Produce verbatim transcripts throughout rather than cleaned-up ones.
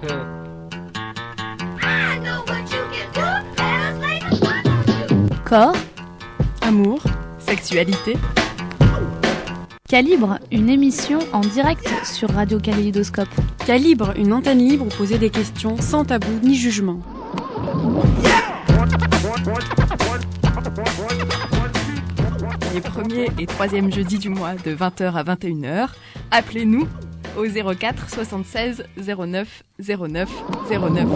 Corps, amour, sexualité. Calibre, une émission en direct sur Radio Kaléidoscope. Calibre, une antenne libre pour poser des questions sans tabou ni jugement. Les premiers et troisièmes jeudis du mois de vingt heures à vingt et une heures. Appelez-nous au zéro quatre soixante-seize zéro neuf zéro neuf zéro neuf.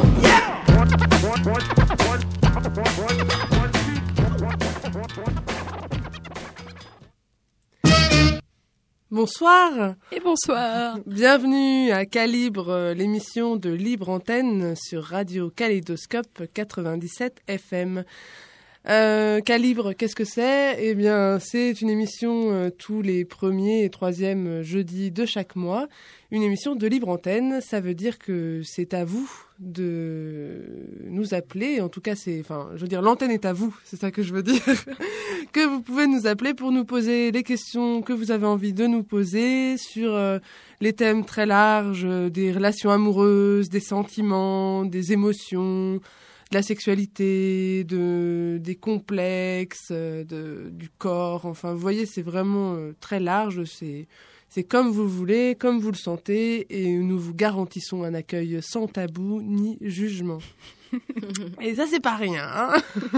Bonsoir et bonsoir. Bienvenue à Calibre, l'émission de Libre Antenne sur Radio Kaléidoscope quatre-vingt-dix-sept F M. Euh, Calibre, qu'est-ce que c'est ? Eh bien, c'est une émission euh, tous les premiers et troisièmes jeudis de chaque mois. Une émission de Libre Antenne, ça veut dire que c'est à vous de nous appeler. En tout cas, c'est, enfin, je veux dire, l'antenne est à vous, c'est ça que je veux dire. Que vous pouvez nous appeler pour nous poser les questions que vous avez envie de nous poser sur euh, les thèmes très larges, euh, des relations amoureuses, des sentiments, des émotions, de la sexualité, de, des complexes, de, du corps. Enfin, vous voyez, c'est vraiment euh, très large. C'est, c'est comme vous voulez, comme vous le sentez, et nous vous garantissons un accueil sans tabou ni jugement. Et ça, c'est pas rien, hein.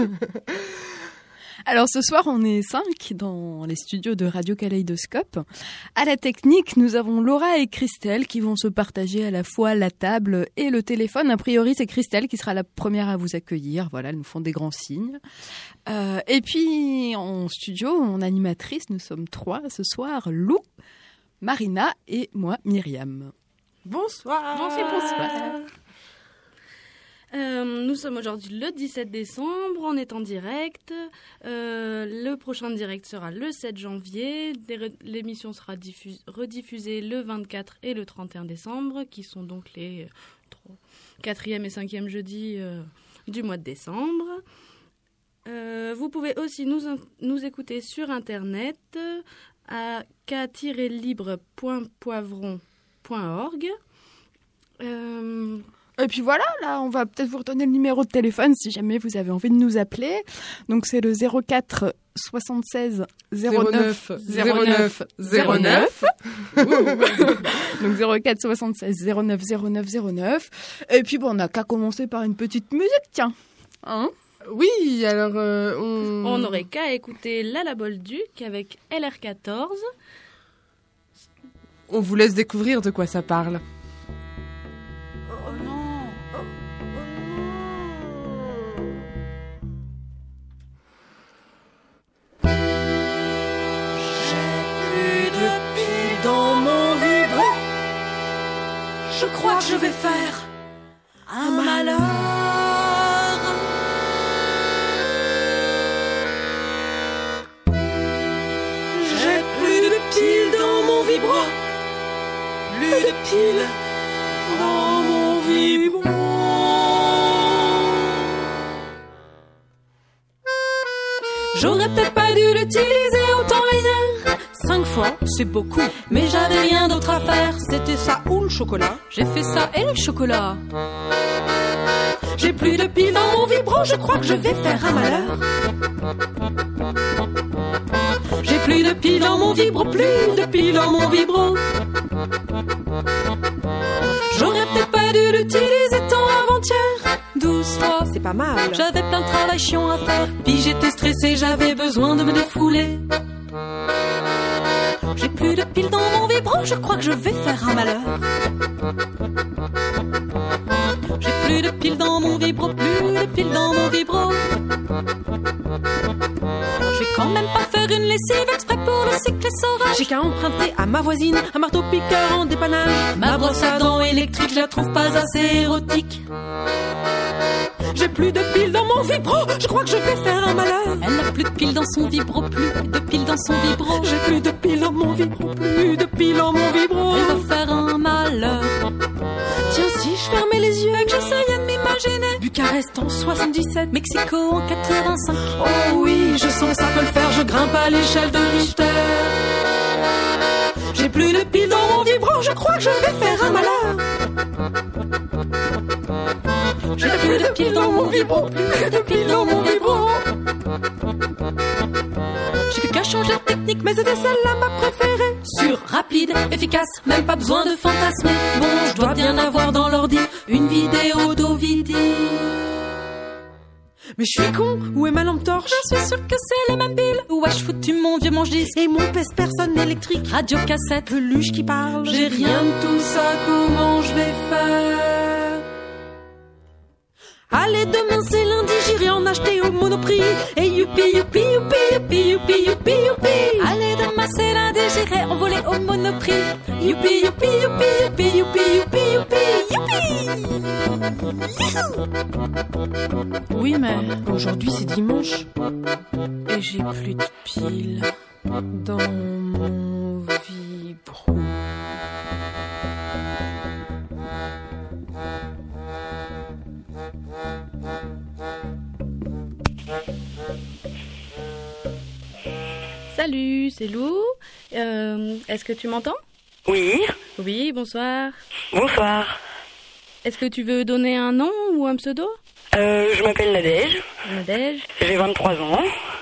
Alors ce soir, on est cinq dans les studios de Radio Kaléidoscope. À la technique, nous avons Laura et Christelle qui vont se partager à la fois la table et le téléphone. A priori, c'est Christelle qui sera la première à vous accueillir. Voilà, elles nous font des grands signes. Euh, et puis, en studio, en animatrice, nous sommes trois ce soir. Lou, Marina et moi, Myriam. Bonsoir. Bonsoir. Bonsoir. Euh, nous sommes aujourd'hui le dix-sept décembre, on est en direct. Euh, le prochain direct sera le sept janvier. L'émission sera diffuse, rediffusée le vingt-quatre et le trente et un décembre, qui sont donc les quatrième et cinquième jeudis euh, du mois de décembre. Euh, vous pouvez aussi nous, nous écouter sur Internet à k tiret libre point poivron point org. Euh, Et puis voilà, là, on va peut-être vous redonner le numéro de téléphone si jamais vous avez envie de nous appeler. Donc c'est le zéro quatre soixante-seize zéro neuf zéro neuf zéro neuf. Donc zéro quatre soixante-seize zéro neuf zéro neuf zéro neuf. Et puis bon, on n'a qu'à commencer par une petite musique, tiens. Hein ? Oui, alors euh, on... On n'aurait qu'à écouter Lala Bolduc avec L R quatorze. On vous laisse découvrir de quoi ça parle. Je crois que je vais faire un malheur. J'ai plus de piles dans mon vibro. Plus de piles dans mon vibro. J'aurais peut-être pas dû l'utiliser autant hier. Cinq fois, c'est beaucoup. Mais j'avais rien d'autre à faire. C'était ça ou le chocolat. J'ai fait ça et le chocolat. J'ai plus de piles dans mon vibro. Je crois que je vais faire un malheur. J'ai plus de piles dans mon vibro. Plus de piles dans mon vibro. J'aurais peut-être pas dû l'utiliser tant avant-hier. Douze fois, c'est pas mal. J'avais plein de travail chiant à faire. Puis j'étais stressée, j'avais besoin de me défouler. J'ai plus de piles dans mon vibro, je crois que je vais faire un malheur. J'ai plus de piles dans mon vibro, plus de piles dans mon vibro. Je vais quand même pas faire une lessive exprès pour le cycle sauvage. J'ai qu'à emprunter à ma voisine un marteau piqueur en dépannage. Ma brosse à dents électrique, je la trouve pas assez érotique. J'ai plus de piles dans mon vibro, je crois que je vais faire un malheur. Elle n'a plus de piles dans son vibro, plus de piles dans son vibro. J'ai plus de piles dans mon vibro, plus de piles dans mon vibro. Elle va faire un malheur. Tiens, si je fermais les yeux et que j'essayais de m'imaginer Bucarest en soixante-dix-sept, Mexico en quatre-vingt-cinq. Oh oui, je sens que ça peut le faire, je grimpe à l'échelle de Richter. J'ai plus de piles dans mon vibro, je crois que je vais faire un malheur. J'ai plus de piles dans mon vibro, plus de piles dans mon vibro. J'ai fait qu'à changer de technique, mais c'était celle-là ma préférée. Sûr, rapide, efficace, même pas besoin de fantasmer. Bon, je dois bien avoir dans l'ordi une vidéo d'Ovidie. Mais je suis con, où est ma lampe torche? Je suis sûr que c'est les mêmes piles. Où ai-je foutu mon vieux manche-disque? Et mon pèse-personne électrique, radio-cassette, peluche qui parle. J'ai rien de tout ça, comment je vais faire? Allez, demain c'est lundi, j'irai en acheter au Monoprix. Et youpi, youpi, youpi, youpi, youpi, youpi, youpi. Allez, demain c'est lundi, j'irai envoler au Monoprix. Youpi, youpi, youpi, youpi, youpi, youpi, youpi, youpi. Oui, mais aujourd'hui c'est dimanche. Et j'ai plus de piles dans mon vibro. Salut, c'est Lou. Euh, est-ce que tu m'entends? Oui. Oui, bonsoir. Bonsoir. Est-ce que tu veux donner un nom ou un pseudo? Euh, je m'appelle Nadège. Nadège. J'ai vingt-trois ans.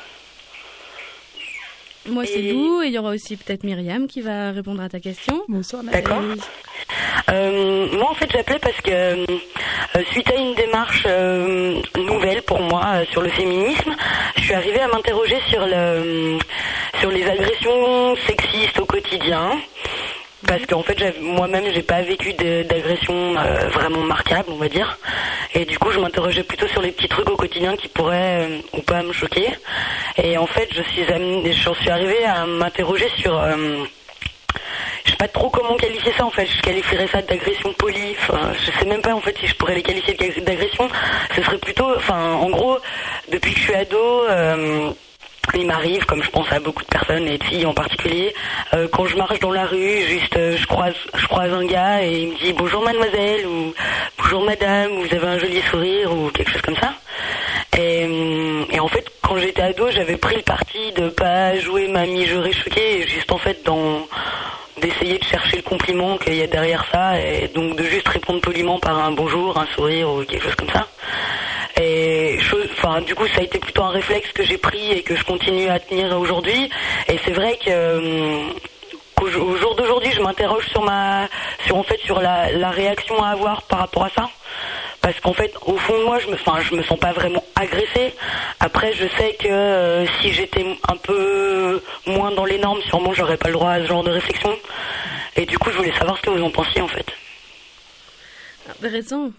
Moi, c'est Et... Lou, et il y aura aussi peut-être Myriam qui va répondre à ta question. Bonsoir, Nadège. D'accord. Euh, moi, en fait, j'appelais parce que euh, suite à une démarche euh, nouvelle pour moi euh, sur le féminisme, je suis arrivée à m'interroger sur le sur les agressions sexistes au quotidien. Parce qu'en fait, j'avais, moi-même, j'ai pas vécu de, d'agression euh, vraiment marquable, on va dire. Et du coup, je m'interrogeais plutôt sur les petits trucs au quotidien qui pourraient euh, ou pas me choquer. Et en fait, je suis amenée, j'en suis arrivée à m'interroger sur... Euh, je sais pas trop comment qualifier ça en fait. Je qualifierais ça d'agression polie. Enfin, je sais même pas en fait si je pourrais les qualifier d'agression. Ce serait plutôt, enfin, en gros, depuis que je suis ado, euh, il m'arrive, comme je pense à beaucoup de personnes et de filles en particulier, euh, quand je marche dans la rue, juste, euh, je croise, je croise un gars et il me dit bonjour mademoiselle ou bonjour madame, vous avez un joli sourire ou quelque chose comme ça. Et, et en fait, quand j'étais ado, j'avais pris le parti de pas jouer ma mijaurée choquée, juste en fait dans d'essayer de chercher le compliment qu'il y a derrière ça, et donc de juste répondre poliment par un bonjour, un sourire ou quelque chose comme ça. Et chose, enfin, du coup, ça a été plutôt un réflexe que j'ai pris et que je continue à tenir aujourd'hui. Et c'est vrai que qu'au jour d'aujourd'hui, je m'interroge sur ma, sur en fait, sur la, la réaction à avoir par rapport à ça. Parce qu'en fait, au fond de moi, je me, enfin, je me sens pas vraiment agressée. Après, je sais que euh, si j'étais un peu moins dans les normes, sûrement, j'aurais pas le droit à ce genre de réflexion. Et du coup, je voulais savoir ce que vous en pensiez, en fait. Intéressant.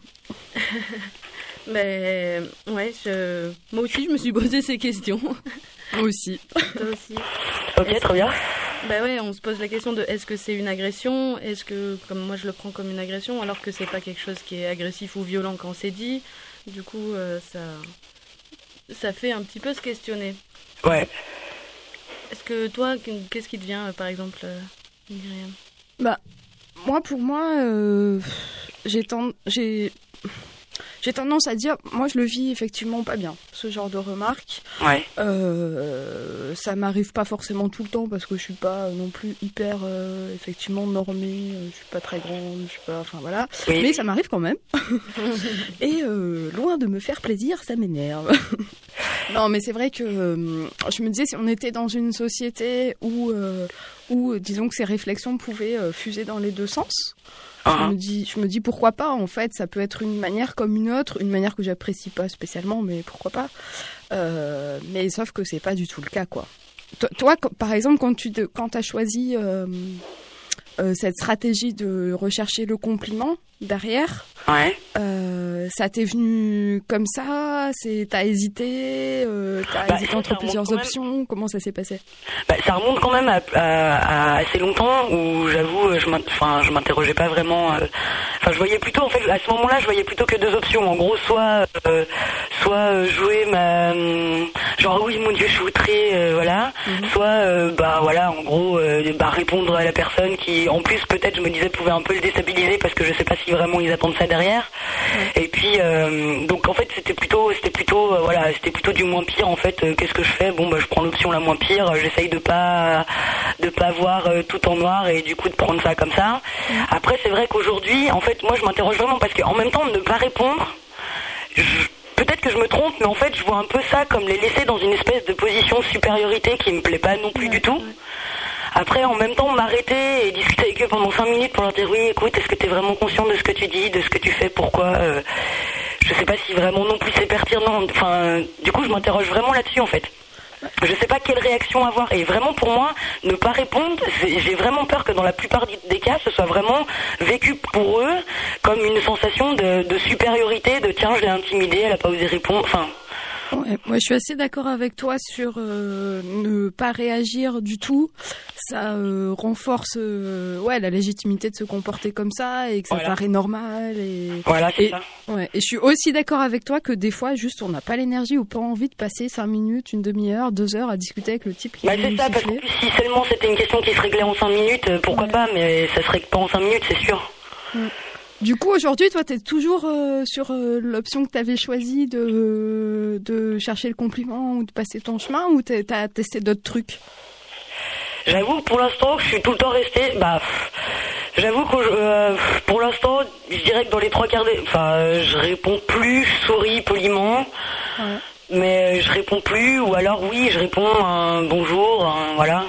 Mais ouais, je... moi aussi, je me suis posé ces questions. Moi aussi. Toi aussi. Ok, très bien. Bah ouais, on se pose la question de est-ce que c'est une agression? Est-ce que, comme moi je le prends comme une agression, alors que c'est pas quelque chose qui est agressif ou violent quand c'est dit. Du coup, euh, ça, ça fait un petit peu se questionner. Ouais. Est-ce que toi, qu'est-ce qui te vient, euh, par exemple, euh, Myriam? Bah, moi, pour moi, euh, j'ai tend... j'ai... J'ai tendance à dire, moi je le vis effectivement pas bien, ce genre de remarques. Ouais. Euh, ça m'arrive pas forcément tout le temps parce que je suis pas non plus hyper euh, effectivement normée, euh, je suis pas très grande, je suis pas, enfin voilà. Oui. Mais ça m'arrive quand même. Et euh, loin de me faire plaisir, ça m'énerve. Non, mais c'est vrai que euh, je me disais si on était dans une société où, euh, où disons que ces réflexions pouvaient euh, fuser dans les deux sens. Je me dis, je me dis pourquoi pas, en fait, ça peut être une manière comme une autre, une manière que j'apprécie pas spécialement, mais pourquoi pas. Euh, mais sauf que c'est pas du tout le cas, quoi. Toi, toi par exemple, quand tu de, quand t'as choisi euh, euh, cette stratégie de rechercher le compliment derrière, ouais. euh, ça t'est venu comme ça, c'est, t'as hésité, euh, t'as bah, hésité entre plusieurs options, comment ça s'est passé? Bah, ça remonte quand même à, à, à assez longtemps où j'avoue, je enfin, je m'interrogeais pas vraiment. Enfin, euh, je voyais plutôt, en fait, à ce moment-là, je voyais plutôt que deux options. En gros, soit, euh, soit jouer ma, genre oui, mon Dieu, je suis outrée, euh, voilà. Mm-hmm. Soit, euh, bah voilà, en gros, euh, bah répondre à la personne qui, en plus, peut-être, je me disais, pouvait un peu le déstabiliser parce que je sais pas si vraiment ils attendent ça derrière. Ouais. Et puis, euh, donc en fait, c'était plutôt, c'était plutôt, euh, voilà, c'était plutôt du moins pire. En fait, euh, qu'est-ce que je fais? Bon, bah, je prends l'option la moins pire. J'essaye de pas, de pas voir euh, tout en noir et du coup de prendre ça comme ça. Ouais. Après, c'est vrai qu'aujourd'hui, en fait, moi, je m'interroge vraiment parce qu'en même temps, ne pas répondre, je, peut-être que je me trompe, mais en fait, je vois un peu ça comme les laisser dans une espèce de position de supériorité qui me plaît pas non plus ouais, du tout. Ouais. Après, en même temps, m'arrêter et discuter avec eux pendant cinq minutes pour leur dire, oui, écoute, est-ce que tu es vraiment conscient de ce que tu dis, de ce que tu fais, pourquoi euh, je sais pas si vraiment non plus c'est pertinent. Enfin, du coup, je m'interroge vraiment là-dessus, en fait. Je sais pas quelle réaction avoir. Et vraiment, pour moi, ne pas répondre, j'ai vraiment peur que dans la plupart des cas, ce soit vraiment vécu pour eux comme une sensation de, de supériorité, de tiens, je l'ai intimidée, elle a pas osé répondre. Enfin... Ouais, moi, je suis assez d'accord avec toi sur euh, ne pas réagir du tout. Ça euh, renforce euh, ouais, la légitimité de se comporter comme ça et que ça voilà. paraît normal. Et, voilà, c'est et, ça. Ouais, et je suis aussi d'accord avec toi que des fois, juste, on n'a pas l'énergie ou pas envie de passer cinq minutes, une demi-heure, deux heures à discuter avec le type qui bah, vient c'est nous ça, siffler. Parce que si seulement c'était une question qui se réglait en cinq minutes, pourquoi ouais. pas, mais ça se règle pas en cinq minutes, c'est sûr. Ouais. Du coup, aujourd'hui, toi, t'es toujours euh, sur euh, l'option que t'avais choisie de, de chercher le compliment ou de passer ton chemin, ou t'as testé d'autres trucs? J'avoue que pour l'instant, je suis tout le temps restée... Bah, j'avoue que euh, pour l'instant, je dirais que dans les trois quarts des... Enfin, euh, je réponds plus, je souris poliment, ouais. mais je réponds plus, ou alors oui, je réponds un bonjour, un voilà...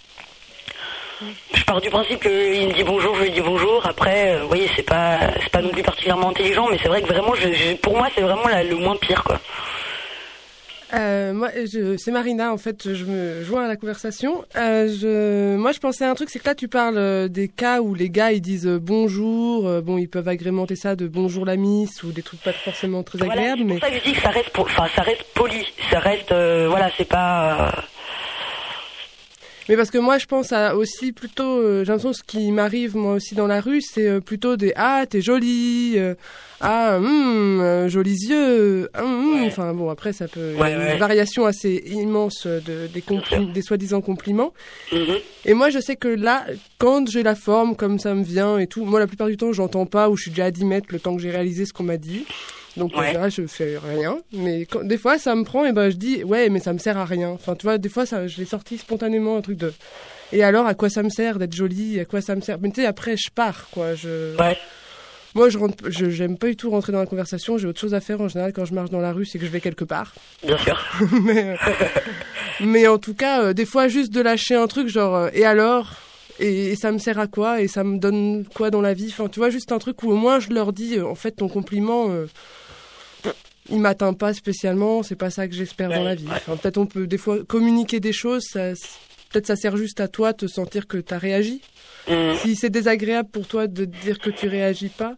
Je pars du principe qu'il me dit bonjour, je lui dis bonjour. Après, euh, vous voyez, c'est pas, c'est pas non plus particulièrement intelligent, mais c'est vrai que vraiment, je, je, pour moi, c'est vraiment la, le moins pire, quoi. Euh, moi, je, c'est Marina, en fait, je me joins à la conversation. Euh, je, moi, je pensais à un truc, c'est que là, tu parles des cas où les gars, ils disent bonjour. Euh, bon, ils peuvent agrémenter ça de bonjour la miss ou des trucs pas forcément très voilà, agréables. C'est pour mais... ça que je dis que ça reste, pour, enfin, ça reste poli. Ça reste, euh, voilà, c'est pas... Euh... Mais parce que moi, je pense à aussi plutôt, euh, j'ai l'impression que ce qui m'arrive moi aussi dans la rue, c'est euh, plutôt des ah t'es jolie, euh, ah hum, euh, jolis yeux, hum, ouais. Enfin bon après ça peut ouais, y a une ouais. variation assez immense de des, compli- des soi-disant compliments. Mm-hmm. Et moi je sais que là, quand j'ai la forme comme ça me vient et tout, moi la plupart du temps j'entends pas ou je suis déjà à dix mètres le temps que j'ai réalisé ce qu'on m'a dit. Donc ouais. là, je fais rien. Mais quand, des fois, ça me prend et ben je dis ouais, mais ça me sert à rien. Enfin, tu vois, des fois, ça, je l'ai sorti spontanément un truc de. Et alors, à quoi ça me sert d'être jolie? À quoi ça me sert? Mais tu sais, après, je pars, quoi. Je. Ouais. Moi, je rentre, je j'aime pas du tout rentrer dans la conversation. J'ai autre chose à faire en général quand je marche dans la rue, c'est que je vais quelque part. Bien sûr. mais, euh, mais en tout cas, euh, des fois, juste de lâcher un truc genre euh, et alors. Et, et ça me sert à quoi? Et ça me donne quoi dans la vie? Enfin, tu vois, juste un truc où au moins je leur dis, euh, en fait, ton compliment. Euh, il m'atteint pas spécialement, c'est pas ça que j'espère ouais, dans la vie. Ouais. Enfin, peut-être on peut des fois communiquer des choses, ça, peut-être ça sert juste à toi de te sentir que t'as réagi. Mmh. Si c'est désagréable pour toi de te dire que tu réagis pas.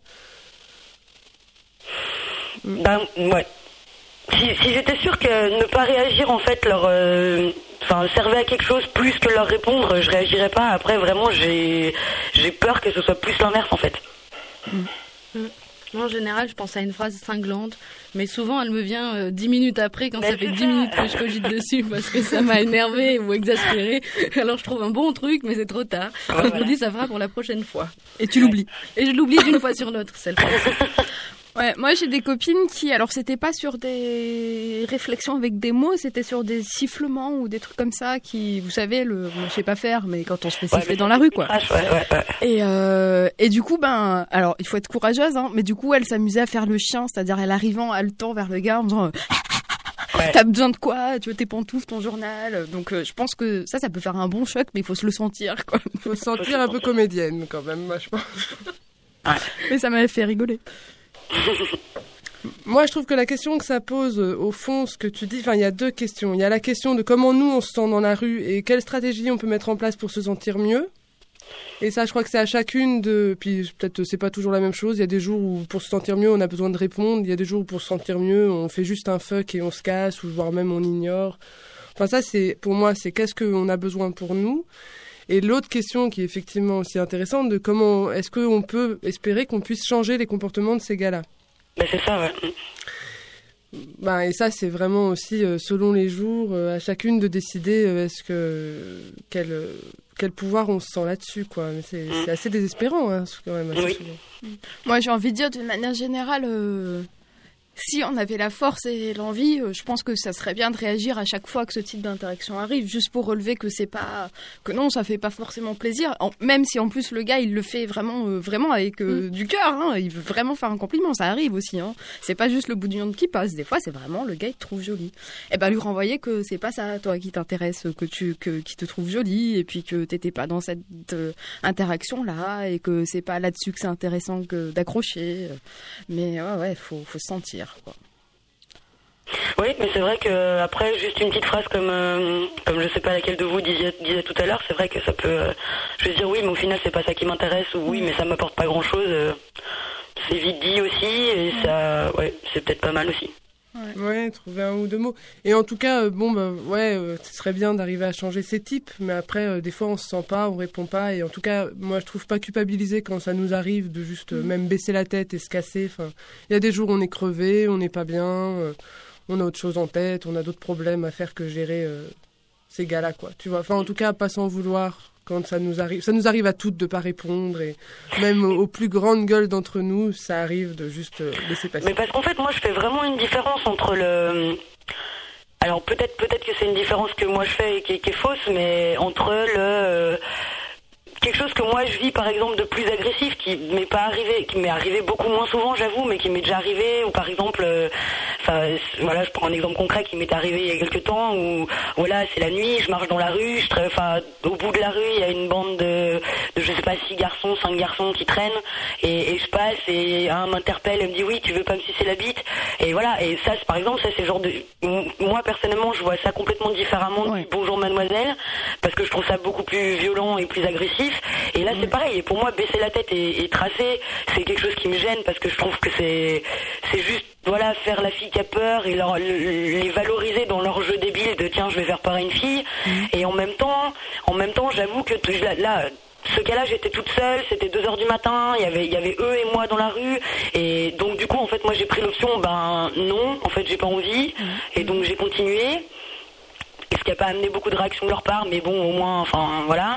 Ben ouais. Si, si j'étais sûre que ne pas réagir en fait leur, euh, enfin servait à quelque chose plus que leur répondre, je réagirais pas. Après vraiment j'ai, j'ai peur que ce soit plus l'inverse en fait. Mmh. Mmh. Moi, en général, je pense à une phrase cinglante, mais souvent, elle me vient euh, dix minutes après, quand mais ça fait dix minutes que je cogite dessus, parce que ça m'a énervé ou exaspéré. Alors, je trouve un bon truc, mais c'est trop tard. Alors, voilà. Je me dis, ça fera pour la prochaine fois. Et tu l'oublies. Et je l'oublie d'une fois sur l'autre, celle-là. Ouais, moi j'ai des copines qui, alors c'était pas sur des réflexions avec des mots, c'était sur des sifflements ou des trucs comme ça qui, vous savez, le, moi, je sais pas faire, mais quand on se fait siffler ouais, dans la rue, quoi. Ouais, ouais, ouais. Et euh, et du coup, ben, alors il faut être courageuse, hein, mais du coup elle s'amusait à faire le chien, c'est-à-dire elle arrivant haletant vers le gars en disant. Ouais. T'as besoin de quoi? Tu veux tes pantoufles, ton journal? Donc euh, je pense que ça, ça peut faire un bon choc, mais il faut se le sentir, quoi. Il faut se sentir un peu comédienne, quand même, moi je pense. Ouais. Mais ça m'avait fait rigoler. Moi, je trouve que la question que ça pose, au fond, ce que tu dis, enfin, il y a deux questions. Il y a la question de comment nous, on se sent dans la rue et quelle stratégie on peut mettre en place pour se sentir mieux. Et ça, je crois que c'est à chacune de... Puis peut-être, c'est pas toujours la même chose. Il y a des jours où, pour se sentir mieux, on a besoin de répondre. Il y a des jours où, pour se sentir mieux, on fait juste un fuck et on se casse, ou voire même on ignore. Enfin, ça, c'est, pour moi, c'est qu'est-ce qu'on a besoin pour nous. Et l'autre question qui est effectivement aussi intéressante, de comment est-ce qu'on peut espérer qu'on puisse changer les comportements de ces gars-là. Ben c'est ça, ouais. Ben, et ça, c'est vraiment aussi, euh, selon les jours, euh, à chacune de décider euh, est-ce que, quel, euh, quel pouvoir on se sent là-dessus, quoi. Mais c'est, mm. c'est assez désespérant, hein, quand même, assez oui. souvent. Moi, j'ai envie de dire, d'une manière générale... Euh... si on avait la force et l'envie, euh, je pense que ça serait bien de réagir à chaque fois que ce type d'interaction arrive, juste pour relever que c'est pas, que non, ça fait pas forcément plaisir. En, même si en plus le gars il le fait vraiment, euh, vraiment avec euh, mm. du cœur, hein, il veut vraiment faire un compliment, ça arrive aussi. Hein. C'est pas juste le bout du monde qui passe. Des fois, c'est vraiment le gars il te trouve jolie. Et ben lui renvoyer que c'est pas ça, toi, qui t'intéresse, que tu, que qui te trouve jolie, et puis que t'étais pas dans cette euh, interaction là, et que c'est pas là-dessus que c'est intéressant que d'accrocher. Mais ouais, ouais, faut, faut se sentir. Quoi. Oui, mais c'est vrai que après juste une petite phrase comme euh, comme je sais pas laquelle de vous disait, disait tout à l'heure, c'est vrai que ça peut euh, je veux dire oui, mais au final c'est pas ça qui m'intéresse, ou oui mais ça m'apporte pas grand chose, euh, c'est vite dit aussi, et ça ouais, c'est peut-être pas mal aussi. Ouais. ouais, trouver un ou deux mots. Et en tout cas, euh, bon, bah, ouais, euh, ce serait bien d'arriver à changer ces types, mais après, euh, des fois, on se sent pas, on répond pas, et en tout cas, moi, je trouve pas culpabiliser quand ça nous arrive de juste euh, même baisser la tête et se casser. Enfin, il y a des jours où on est crevé, on n'est pas bien, euh, on a autre chose en tête, on a d'autres problèmes à faire que gérer euh, ces gars-là, quoi. Tu vois. Enfin, en tout cas, pas s'en vouloir. Quand ça nous arrive, ça nous arrive à toutes de pas répondre, et même aux, aux plus grandes gueules d'entre nous, ça arrive de juste laisser passer. Mais parce qu'en fait, moi, je fais vraiment une différence entre le. Alors peut-être, peut-être que c'est une différence que moi je fais et qui, qui est fausse, mais entre le euh, quelque chose que moi je vis, par exemple, de plus agressif, qui m'est pas arrivé, qui m'est arrivé beaucoup moins souvent, j'avoue, mais qui m'est déjà arrivé, ou par exemple, euh, enfin, voilà, je prends un exemple concret qui m'est arrivé il y a quelques temps, où voilà, c'est la nuit, je marche dans la rue, je tra- enfin, au bout de la rue, il y a une bande de, de je sais pas, six garçons, cinq garçons qui traînent, et, et je passe, et un m'interpelle, elle me dit oui, tu veux pas me sucer la bite, et voilà, et ça, c'est, par exemple, ça c'est le genre de, moi personnellement, je vois ça complètement différemment ouais. du bonjour mademoiselle, parce que je trouve ça beaucoup plus violent et plus agressif. Et là, c'est pareil. Et pour moi, baisser la tête et, et tracer, c'est quelque chose qui me gêne, parce que je trouve que c'est, c'est juste, voilà, faire la fille qui a peur et leur, les valoriser dans leur jeu débile de tiens, je vais faire peur à une fille. Mmh. Et en même temps, en même temps, j'avoue que là, là ce cas-là, j'étais toute seule, c'était deux heures du matin, il y avait, il y avait eux et moi dans la rue, et donc du coup, en fait, moi, j'ai pris l'option, ben non, en fait, j'ai pas envie, mmh. et donc j'ai continué. Ce qui n'a pas amené beaucoup de réactions de leur part, mais bon, au moins, enfin, voilà.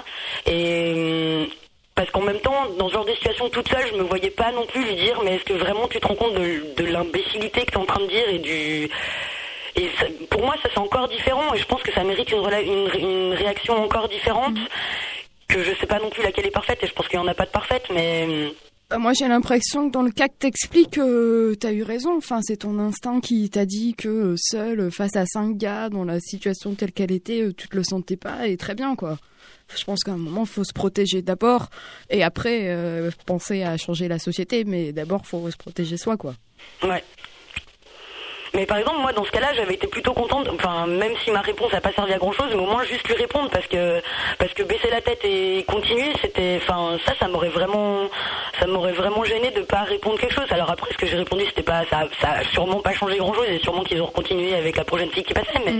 Et parce qu'en même temps, dans ce genre de situation toute seule, je me voyais pas non plus lui dire, mais est-ce que vraiment tu te rends compte de, de l'imbécilité que tu es en train de dire et du... Et ça, pour moi, ça c'est encore différent, et je pense que ça mérite une, une, une réaction encore différente, mmh. que je sais pas non plus laquelle est parfaite, et je pense qu'il n'y en a pas de parfaite, mais... Moi, j'ai l'impression que dans le cas que t'expliques, euh, t'as eu raison. Enfin, c'est ton instinct qui t'a dit que euh, seul, face à cinq gars, dans la situation telle qu'elle était, euh, tu te le sentais pas, et très bien, quoi. Je pense qu'à un moment, faut se protéger d'abord, et après, euh, penser à changer la société, mais d'abord, faut se protéger soi, quoi. Ouais. Mais par exemple, moi, dans ce cas-là, j'avais été plutôt contente, enfin, même si ma réponse n'a pas servi à grand-chose, mais au moins juste lui répondre, parce que parce que baisser la tête et continuer, c'était, enfin, ça, ça m'aurait vraiment, ça m'aurait vraiment gêné de pas répondre quelque chose. Alors après, ce que j'ai répondu, c'était pas, ça, ça a sûrement pas changé grand-chose, et sûrement qu'ils ont continué avec la prochaine fille qui passait, mais. Mm.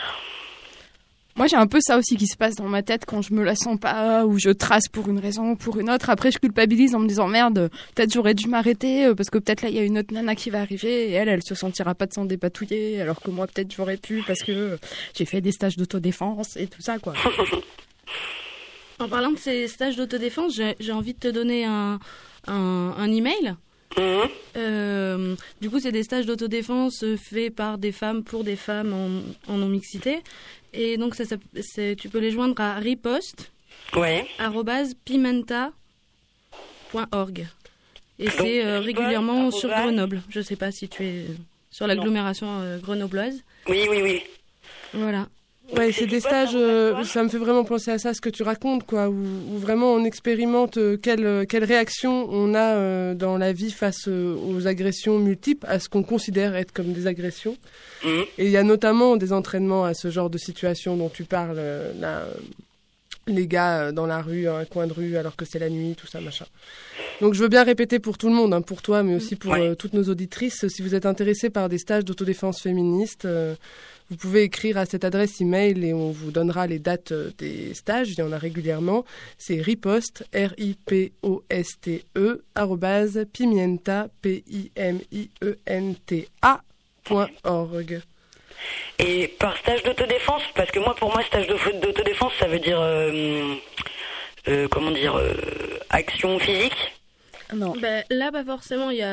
Moi, j'ai un peu ça aussi qui se passe dans ma tête quand je me la sens pas, ou je trace pour une raison ou pour une autre. Après, je culpabilise en me disant merde, peut-être j'aurais dû m'arrêter, parce que peut-être là, il y a une autre nana qui va arriver, et elle, elle se sentira pas de s'en dépatouiller, alors que moi, peut-être j'aurais pu, parce que j'ai fait des stages d'autodéfense et tout ça, quoi. En parlant de ces stages d'autodéfense, j'ai, j'ai envie de te donner un, un, un email. Mmh. Euh, du coup, c'est des stages d'autodéfense faits par des femmes pour des femmes en, en non-mixité. Et donc, ça, ça, c'est, tu peux les joindre à riposte, ouais. arobase pimenta point org. Et donc, c'est euh, régulièrement arrobase... sur Grenoble. Je ne sais pas si tu es sur l'agglomération euh, grenobloise. Oui, oui, oui. Voilà. Ouais, c'est des stages, euh, ça me fait vraiment penser à ça, ce que tu racontes, quoi, où, où vraiment on expérimente euh, quelle, quelle réaction on a euh, dans la vie face euh, aux agressions multiples, à ce qu'on considère être comme des agressions. Mmh. Et il y a notamment des entraînements à ce genre de situation dont tu parles, euh, là, euh, les gars euh, dans la rue, à un coin de rue, alors que c'est la nuit, tout ça, machin. Donc je veux bien répéter pour tout le monde, hein, pour toi, mais aussi pour ouais. euh, toutes nos auditrices, si vous êtes intéressés par des stages d'autodéfense féministe, euh, vous pouvez écrire à cette adresse email et on vous donnera les dates des stages. Il y en a régulièrement. C'est riposte, R I P O S T E, arrobase, pimienta, P I M I E N T A, point org. Et par stage d'autodéfense, parce que moi, pour moi, stage d'autodéfense, ça veut dire, euh, euh, comment dire, euh, action physique. Non. Ben, là, pas forcément. Il y a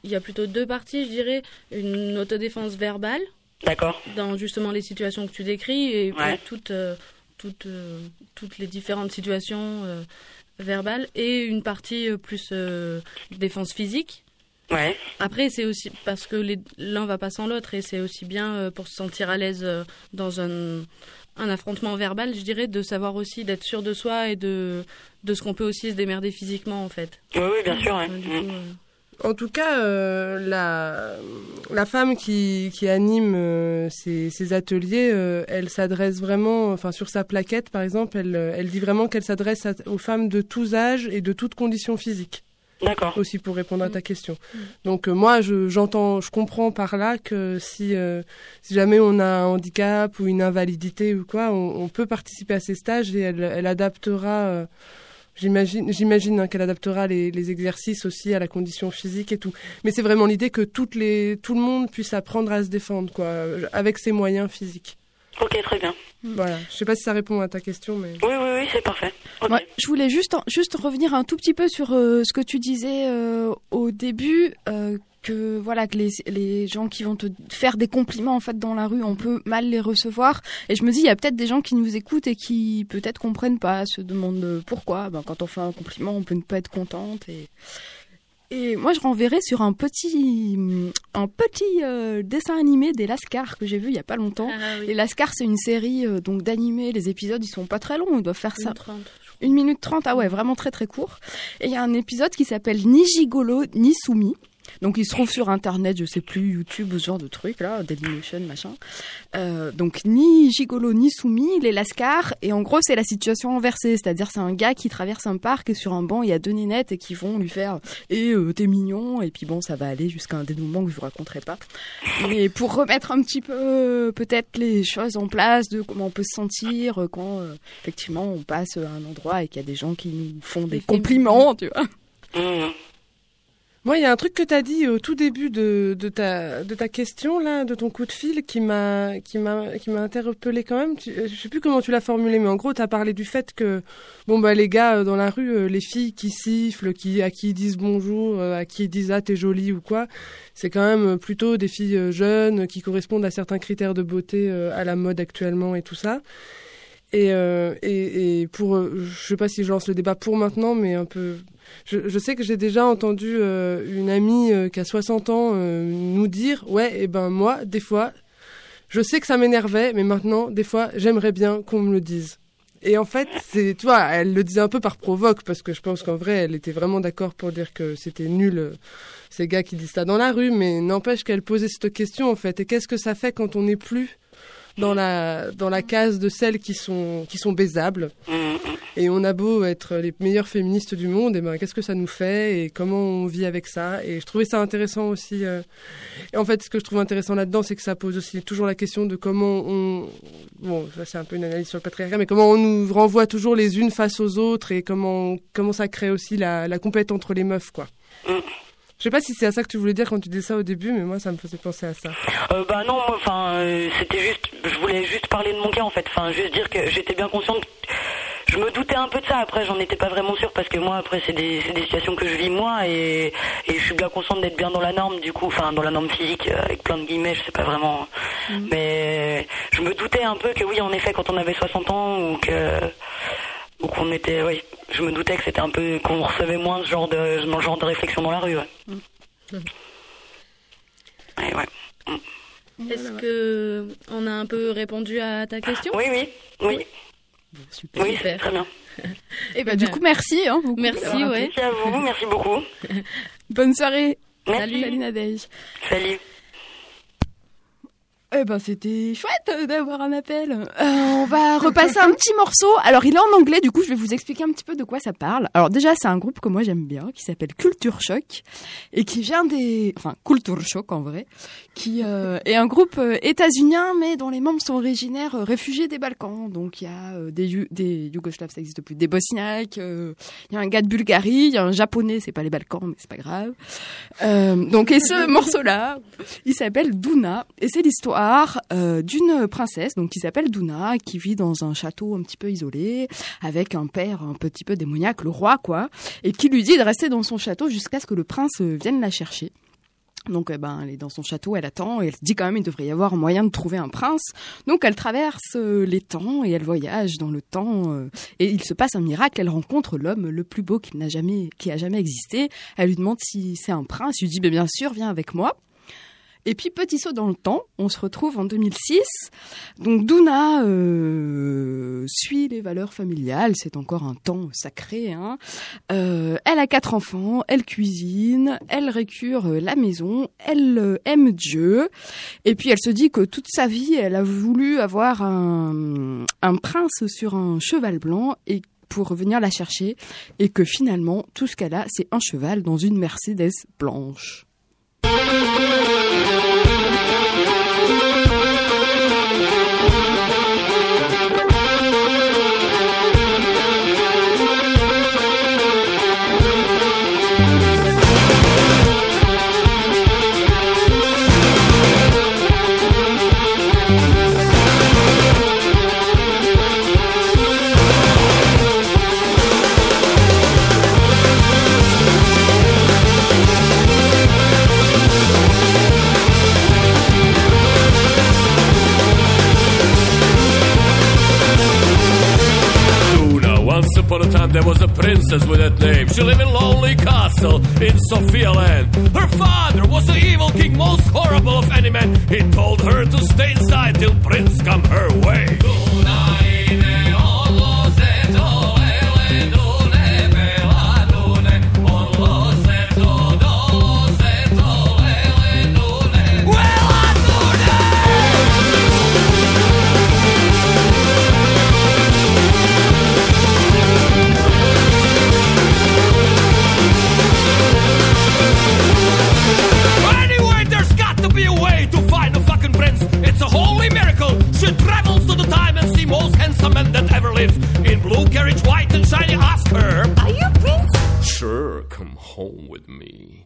il y a plutôt deux parties, je dirais. Une autodéfense verbale. D'accord. Dans justement les situations que tu décris et ouais. toutes, euh, toutes, euh, toutes les différentes situations euh, verbales. Et une partie euh, plus euh, défense physique. Ouais. Après, c'est aussi parce que les, l'un va pas sans l'autre et c'est aussi bien euh, pour se sentir à l'aise euh, dans un, un affrontement verbal, je dirais, de savoir aussi d'être sûr de soi et de, de ce qu'on peut aussi se démerder physiquement, en fait. Oui, oui, bien sûr. Ouais. Euh, du coup, euh... En tout cas, euh, la, la femme qui, qui anime euh, ces, ces ateliers, euh, elle s'adresse vraiment, enfin sur sa plaquette par exemple, elle, elle dit vraiment qu'elle s'adresse à, aux femmes de tous âges et de toutes conditions physiques. D'accord. Aussi pour répondre à ta question. Mmh. Donc euh, moi, je, j'entends, je comprends par là que si, euh, si jamais on a un handicap ou une invalidité ou quoi, on, on peut participer à ces stages et elle, elle adaptera. Euh, j'imagine, j'imagine hein, qu'elle adaptera les, les exercices aussi à la condition physique et tout. Mais c'est vraiment l'idée que toutes les, tout le monde puisse apprendre à se défendre, quoi, avec ses moyens physiques. Ok, très bien. Voilà. Je sais pas si ça répond à ta question, mais... Oui, oui, oui, c'est parfait. Okay. Ouais, je voulais juste, juste revenir un tout petit peu sur euh, ce que tu disais euh, au début, euh, que voilà que les, les gens qui vont te faire des compliments en fait dans la rue, on peut mal les recevoir. Et je me dis, il y a peut-être des gens qui nous écoutent et qui peut-être comprennent pas, se demandent pourquoi. Ben, quand on fait un compliment, on peut ne pas être contente et... Et moi, je renverrai sur un petit, un petit euh, dessin animé des Lascars que j'ai vu il y a pas longtemps. Ah, oui. Les Lascars, c'est une série euh, donc d'animés. Les épisodes, ils sont pas très longs. Ils doivent faire ça. trente, Une minute trente. Ah ouais, vraiment très très court. Et il y a un épisode qui s'appelle Ni gigolo ni soumis. Donc il se trouve sur internet, je sais plus, YouTube, ce genre de truc là, Dailymotion, machin. Euh, donc ni gigolo ni soumis, les Lascars, et en gros c'est la situation inversée, c'est-à-dire c'est un gars qui traverse un parc et sur un banc il y a deux nénettes et qui vont lui faire et eh, euh, t'es mignon, et puis bon ça va aller jusqu'à un dénouement que je vous raconterai pas. Mais pour remettre un petit peu euh, peut-être les choses en place de comment on peut se sentir quand euh, effectivement on passe à un endroit et qu'il y a des gens qui nous font des, des compliments, tu vois. Mmh. Moi, il y a un truc que tu as dit au tout début de, de, ta, de ta question, là, de ton coup de fil, qui m'a, qui m'a, qui m'a interpellée quand même. Tu, je sais plus comment tu l'as formulé, mais en gros, tu as parlé du fait que, bon, bah, les gars, dans la rue, les filles qui sifflent, qui, à qui ils disent bonjour, à qui ils disent ah, t'es jolie ou quoi, c'est quand même plutôt des filles jeunes qui correspondent à certains critères de beauté à la mode actuellement et tout ça. Et, euh, et, et pour, je sais pas si je lance le débat pour maintenant, mais un peu... Je, je sais que j'ai déjà entendu euh, une amie euh, qui a soixante ans euh, nous dire « Ouais, et ben moi, des fois, je sais que ça m'énervait, mais maintenant, des fois, j'aimerais bien qu'on me le dise. » Et en fait, c'est, tu vois, elle le disait un peu par provoque, parce que je pense qu'en vrai, elle était vraiment d'accord pour dire que c'était nul, euh, ces gars qui disent ça dans la rue, mais n'empêche qu'elle posait cette question, en fait. Et qu'est-ce que ça fait quand on n'est plus dans la, dans la case de celles qui sont, qui sont baisables? Et on a beau être les meilleures féministes du monde, et ben qu'est-ce que ça nous fait et comment on vit avec ça? Et je trouvais ça intéressant aussi. Euh... Et en fait, ce que je trouve intéressant là-dedans, c'est que ça pose aussi toujours la question de comment on... Bon, ça c'est un peu une analyse sur le patriarcat, mais comment on nous renvoie toujours les unes face aux autres et comment, comment ça crée aussi la, la compète entre les meufs, quoi. Je sais pas si c'est à ça que tu voulais dire quand tu disais ça au début, mais moi ça me faisait penser à ça. Euh, bah non, moi, enfin, euh, c'était juste, je voulais juste parler de mon cas en fait, enfin, juste dire que j'étais bien consciente. Je me doutais un peu de ça, après j'en étais pas vraiment sûre parce que moi après c'est des, c'est des situations que je vis moi et, et je suis bien consciente d'être bien dans la norme du coup, enfin dans la norme physique avec plein de guillemets, je sais pas vraiment, mmh. mais je me doutais un peu que oui en effet quand on avait soixante ans ou que ou qu'on était, oui, je me doutais que c'était un peu, qu'on recevait moins ce genre de, ce genre de réflexion dans la rue, ouais. Mmh. Et ouais. Mmh. Est-ce que on a un peu répondu à ta question? Oui, oui, oui. Bon, super. Oui, super. Très bien. Et bah, du coup, merci. Hein, beaucoup. Merci, ouais. Merci à vous, merci beaucoup. Bonne soirée. Merci. Salut, salut Nadège. Salut. Eh ben, c'était chouette d'avoir un appel. Euh, on va repasser un petit morceau. Alors, il est en anglais, du coup, je vais vous expliquer un petit peu de quoi ça parle. Alors, déjà, c'est un groupe que moi j'aime bien, qui s'appelle Culture Shock, et qui vient des... Enfin, Culture Shock, en vrai, qui euh, est un groupe euh, états-unien, mais dont les membres sont originaires euh, réfugiés des Balkans. Donc, il y a euh, des, you- des Yougoslaves, ça n'existe plus, des Bosniaques, il euh, y a un gars de Bulgarie, il y a un Japonais, c'est pas les Balkans, mais c'est pas grave. Euh, donc, et ce morceau-là, il s'appelle Duna, et c'est l'histoire Euh, d'une princesse donc qui s'appelle Duna, qui vit dans un château un petit peu isolé avec un père un petit peu démoniaque, le roi quoi, et qui lui dit de rester dans son château jusqu'à ce que le prince vienne la chercher. Donc, eh ben, elle est dans son château, elle attend, et elle se dit quand même il devrait y avoir moyen de trouver un prince. Donc, elle traverse euh, les temps et elle voyage dans le temps. Euh, et il se passe un miracle. Elle rencontre l'homme le plus beau qui n'a jamais, qui a jamais existé. Elle lui demande si c'est un prince. Il lui dit ben, bien sûr, viens avec moi. Et puis, petit saut dans le temps, on se retrouve en deux mille six. Donc, Doona euh, suit les valeurs familiales. C'est encore un temps sacré. Hein. Euh, elle a quatre enfants, elle cuisine, elle récure la maison, elle euh, aime Dieu. Et puis, elle se dit que toute sa vie, elle a voulu avoir un, un prince sur un cheval blanc et pour venir la chercher. Et que finalement, tout ce qu'elle a, c'est un cheval dans une Mercedes blanche. Once upon a time there was a princess with that name. She lived in Lonely Castle in Sophia Land. Her father was the evil king, most horrible of any man. He told her to stay inside till prince come her way. It's a holy miracle. She travels to the time and see most handsome man that ever lived. In blue carriage, white and shiny, ask her, are you a prince? Sure, come home with me.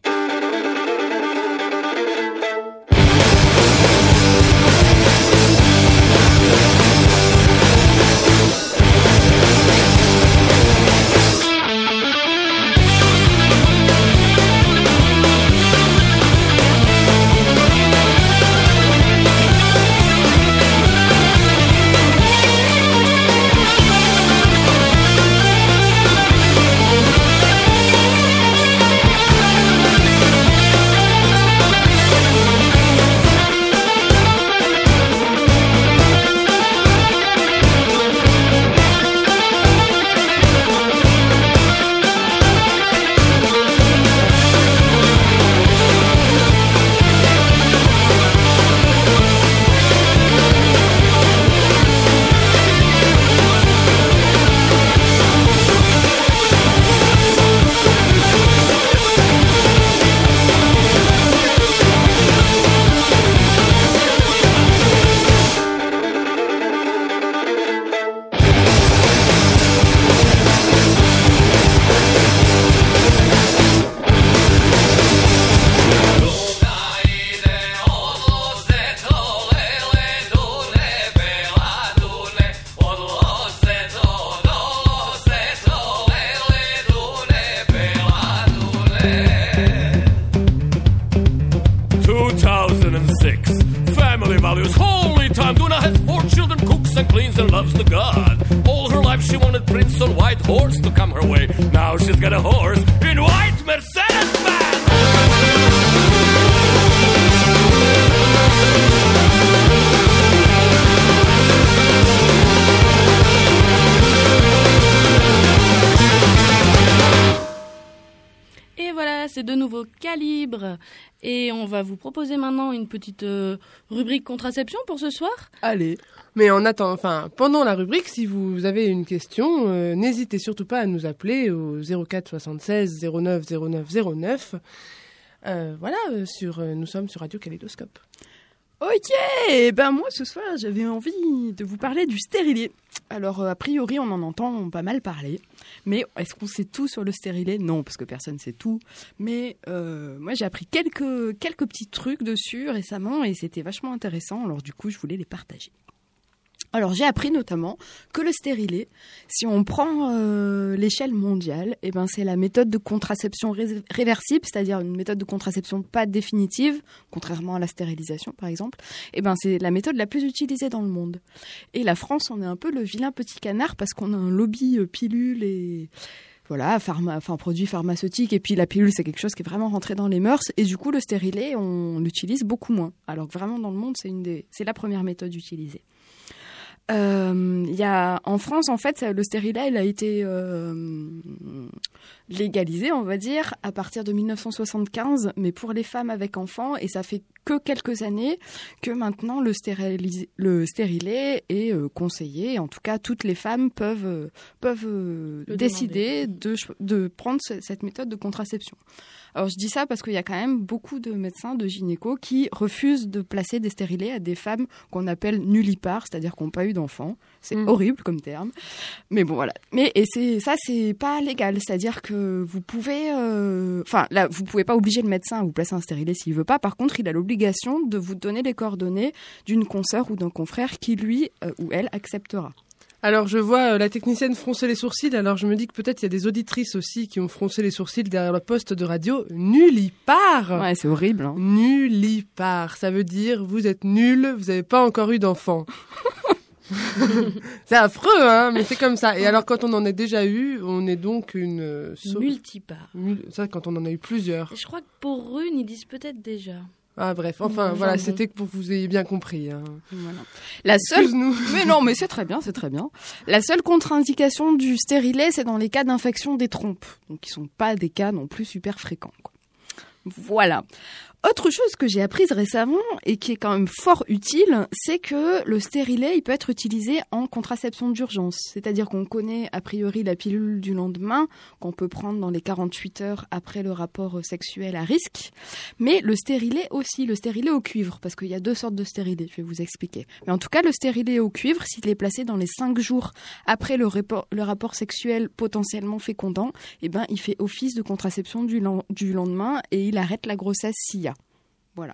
two thousand six. Family values, holy time. Doona has four children, cooks and cleans and loves the God. All her life she wanted Prince on White Horse to come her way. Now she's got a horse in white Mercedes-Benz. Et voilà, c'est de nouveau Calibre. Et on va vous proposer maintenant une petite euh, rubrique contraception pour ce soir. Allez. Mais en attendant, enfin, pendant la rubrique, si vous avez une question, euh, n'hésitez surtout pas à nous appeler au zéro quatre soixante-seize zéro neuf zéro neuf zéro neuf. Euh, voilà, euh, sur, euh, nous sommes sur Radio Kaléidoscope. Ok, ben moi ce soir j'avais envie de vous parler du stérilet. Alors a priori on en entend pas mal parler, mais est-ce qu'on sait tout sur le stérilet ? Non, parce que personne sait tout. Mais euh, moi j'ai appris quelques, quelques petits trucs dessus récemment et c'était vachement intéressant, alors du coup je voulais les partager. Alors j'ai appris notamment que le stérilet, si on prend euh, l'échelle mondiale, eh ben, c'est la méthode de contraception ré- réversible, c'est-à-dire une méthode de contraception pas définitive, contrairement à la stérilisation par exemple, eh ben, c'est la méthode la plus utilisée dans le monde. Et la France, on est un peu le vilain petit canard parce qu'on a un lobby euh, pilule et... Voilà, pharma, enfin, produits pharmaceutiques, et puis la pilule, c'est quelque chose qui est vraiment rentré dans les mœurs, et du coup, le stérilet, on l'utilise beaucoup moins. Alors que vraiment, dans le monde, c'est, une des, c'est la première méthode utilisée. Euh, y a, en France, en fait, le stérilet, il a été euh, légalisé, on va dire, à partir de dix-neuf cent soixante-quinze, mais pour les femmes avec enfants, et ça fait que quelques années que maintenant le, stérilis- le stérilet est euh, conseillé. En tout cas, toutes les femmes peuvent, euh, peuvent euh, décider de, de prendre ce, cette méthode de contraception. Alors je dis ça parce qu'il y a quand même beaucoup de médecins, de gynécos qui refusent de placer des stérilets à des femmes qu'on appelle nullipares, c'est-à-dire qui n'ont pas eu d'enfants. C'est mmh. horrible comme terme. Mais bon, voilà. Mais et c'est, ça, c'est pas légal. C'est-à-dire que vous pouvez... Euh, enfin, là, vous pouvez pas obliger le médecin à vous placer un stérilet s'il veut pas. Par contre, il a l'obligation de vous donner les coordonnées d'une consoeur ou d'un confrère qui, lui euh, ou elle, acceptera. Alors, je vois euh, la technicienne froncer les sourcils. Alors, je me dis que peut-être il y a des auditrices aussi qui ont froncé les sourcils derrière le poste de radio. Nullipare. Ouais, c'est horrible. Hein. Nullipare. Ça veut dire vous êtes nul, vous n'avez pas encore eu d'enfant. C'est affreux, hein, mais c'est comme ça. Et alors, quand on en a déjà eu, on est donc une... Euh, so- Multipare. Mul- ça, quand on en a eu plusieurs. Je crois que pour une, ils disent peut-être déjà. Ah bref, enfin Mmh, voilà, bon. c'était pour que vous ayez bien compris. Hein. Voilà. La seule, Excuse-nous. mais non, mais c'est très bien, c'est très bien. La seule contre-indication du stérilet, c'est dans les cas d'infection des trompes, donc qui sont pas des cas non plus super fréquents, quoi. Voilà. Autre chose que j'ai apprise récemment et qui est quand même fort utile, c'est que le stérilet, il peut être utilisé en contraception d'urgence. C'est-à-dire qu'on connaît a priori la pilule du lendemain qu'on peut prendre dans les quarante-huit heures après le rapport sexuel à risque. Mais le stérilet aussi, le stérilet au cuivre, parce qu'il y a deux sortes de stérilets, je vais vous expliquer. Mais en tout cas, le stérilet au cuivre, s'il est placé dans les cinq jours après le, rapport, le rapport sexuel potentiellement fécondant, eh ben, il fait office de contraception du, lan- du lendemain et il arrête la grossesse s'il y a. Voilà.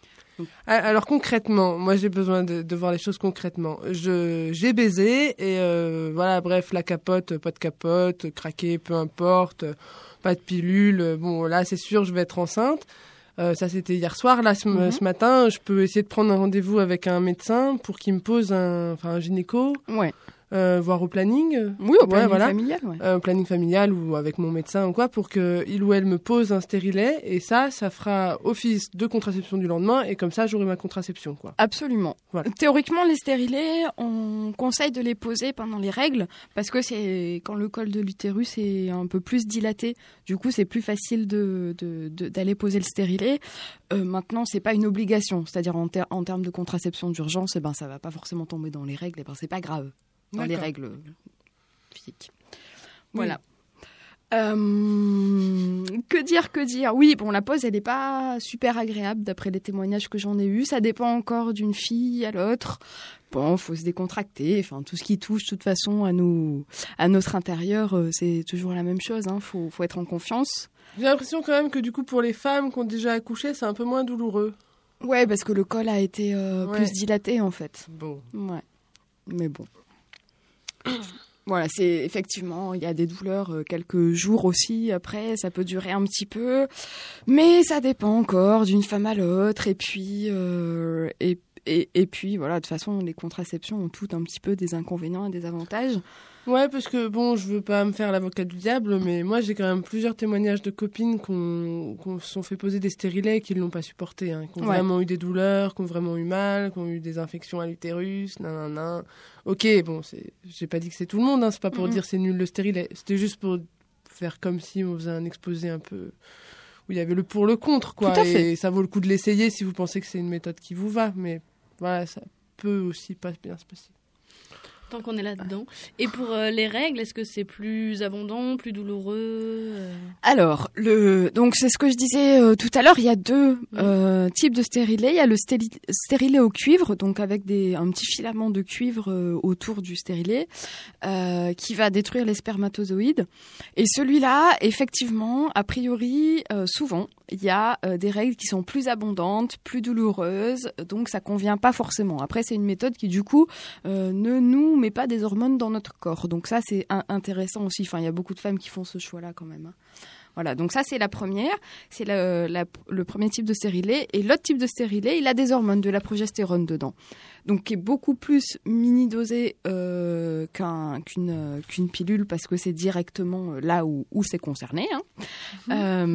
Alors concrètement, moi j'ai besoin de, de voir les choses concrètement. Je j'ai baisé et euh, voilà, bref, la capote, pas de capote, craqué, peu importe, pas de pilule. Bon là c'est sûr, je vais être enceinte. Euh, ça c'était hier soir. Là ce, mm-hmm. ce matin, je peux essayer de prendre un rendez-vous avec un médecin pour qu'il me pose un, enfin un gynéco. Ouais. Euh, voir au planning. Oui, au planning ouais, voilà. familial. Ouais. Euh, au planning familial ou avec mon médecin ou quoi, pour qu'il ou elle me pose un stérilet. Et ça, ça fera office de contraception du lendemain. Et comme ça, j'aurai ma contraception, quoi. Absolument. Voilà. Théoriquement, les stérilets, on conseille de les poser pendant les règles parce que c'est quand le col de l'utérus est un peu plus dilaté. Du coup, c'est plus facile de, de, de, d'aller poser le stérilet. Euh, maintenant, c'est pas une obligation. C'est-à-dire en, ter- en termes de contraception d'urgence, eh ben, ça va pas forcément tomber dans les règles. Eh ben, c'est pas grave. Dans D'accord. les règles physiques. Voilà. Oui. Euh, que dire, que dire Oui, bon, la pause, elle n'est pas super agréable d'après les témoignages que j'en ai eus. Ça dépend encore d'une fille à l'autre. Bon, il faut se décontracter. Enfin, tout ce qui touche, de toute façon, à, nous, à notre intérieur, c'est toujours la même chose. Il hein. faut, faut être en confiance. J'ai l'impression quand même que du coup, pour les femmes qui ont déjà accouché, c'est un peu moins douloureux. Ouais, parce que le col a été euh, ouais. plus dilaté, en fait. Bon. Ouais. Mais bon. Voilà, c'est effectivement, il y a des douleurs euh, quelques jours aussi. Après, ça peut durer un petit peu, mais ça dépend encore d'une femme à l'autre. Et puis, euh, et, et, et puis, voilà, de toute façon, les contraceptions ont toutes un petit peu des inconvénients et des avantages. Ouais, parce que bon, je veux pas me faire l'avocat du diable, mais moi j'ai quand même plusieurs témoignages de copines qui ont se sont fait poser des stérilets et qui ne l'ont pas supporté, hein, qui ont ouais. vraiment eu des douleurs, qui ont vraiment eu mal, qui ont eu des infections à l'utérus, nanana. Ok, bon, c'est, j'ai pas dit que c'est tout le monde, hein, c'est pas pour mm-hmm. dire c'est nul le stérilet, c'était juste pour faire comme si on faisait un exposé un peu où il y avait le pour le contre, quoi. Tout à fait. Et ça vaut le coup de l'essayer si vous pensez que c'est une méthode qui vous va, mais voilà, ça peut aussi pas bien se passer. Tant qu'on est là-dedans. Et pour euh, les règles, est-ce que c'est plus abondant, plus douloureux euh... Alors, le... donc c'est ce que je disais euh, tout à l'heure, il y a deux euh, types de stérilets. Il y a le stéri... stérilet au cuivre, donc avec des... un petit filament de cuivre euh, autour du stérilet, euh, qui va détruire les spermatozoïdes. Et celui-là, effectivement, a priori, euh, souvent, il y a euh, des règles qui sont plus abondantes, plus douloureuses, donc ça convient pas forcément. Après, c'est une méthode qui, du coup, euh, ne nous met pas des hormones dans notre corps. Donc ça, c'est un- intéressant aussi. Enfin, il y a beaucoup de femmes qui font ce choix-là quand même. Hein. Voilà, donc ça, c'est la première. C'est le, la, le premier type de stérilet. Et l'autre type de stérilet, il a des hormones, de la progestérone dedans. Donc, qui est beaucoup plus mini-dosé euh, qu'un, qu'une, euh, qu'une pilule, parce que c'est directement là où, où c'est concerné. Hein. Mmh.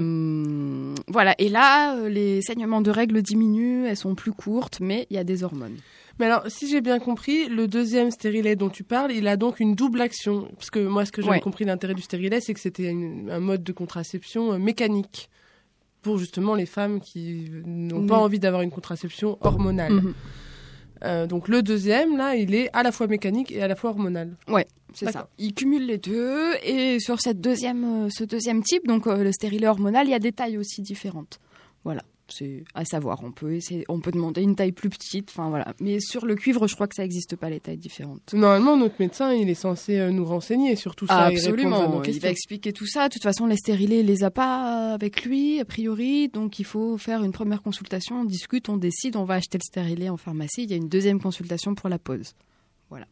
Euh, voilà, et là, les saignements de règles diminuent, elles sont plus courtes, mais il y a des hormones. Mais alors, si j'ai bien compris, le deuxième stérilet dont tu parles, il a donc une double action. Parce que moi, ce que j'avais Ouais. compris l'intérêt du stérilet, c'est que c'était une- un mode de contraception euh, mécanique pour justement les femmes qui n'ont Oui. pas envie d'avoir une contraception hormonale. Mmh. Euh, donc le deuxième, là, il est à la fois mécanique et à la fois hormonal. Ouais, c'est D'accord. ça. Il cumule les deux. Et sur cette deuxième, euh, ce deuxième type, donc euh, le stérilet hormonal, il y a des tailles aussi différentes. Voilà, c'est à savoir. On peut essayer, on peut demander une taille plus petite. Enfin voilà. Mais sur le cuivre, je crois que ça n'existe pas les tailles différentes. Normalement, notre médecin, il est censé euh, nous renseigner sur tout ça et répondre à nos Absolument. Il questions. va expliquer tout ça. De toute façon, les stérilés, il les a pas avec lui a priori. Donc il faut faire une première consultation. On discute, on décide. On va acheter le stérilet en pharmacie. Il y a une deuxième consultation pour la pause. Voilà.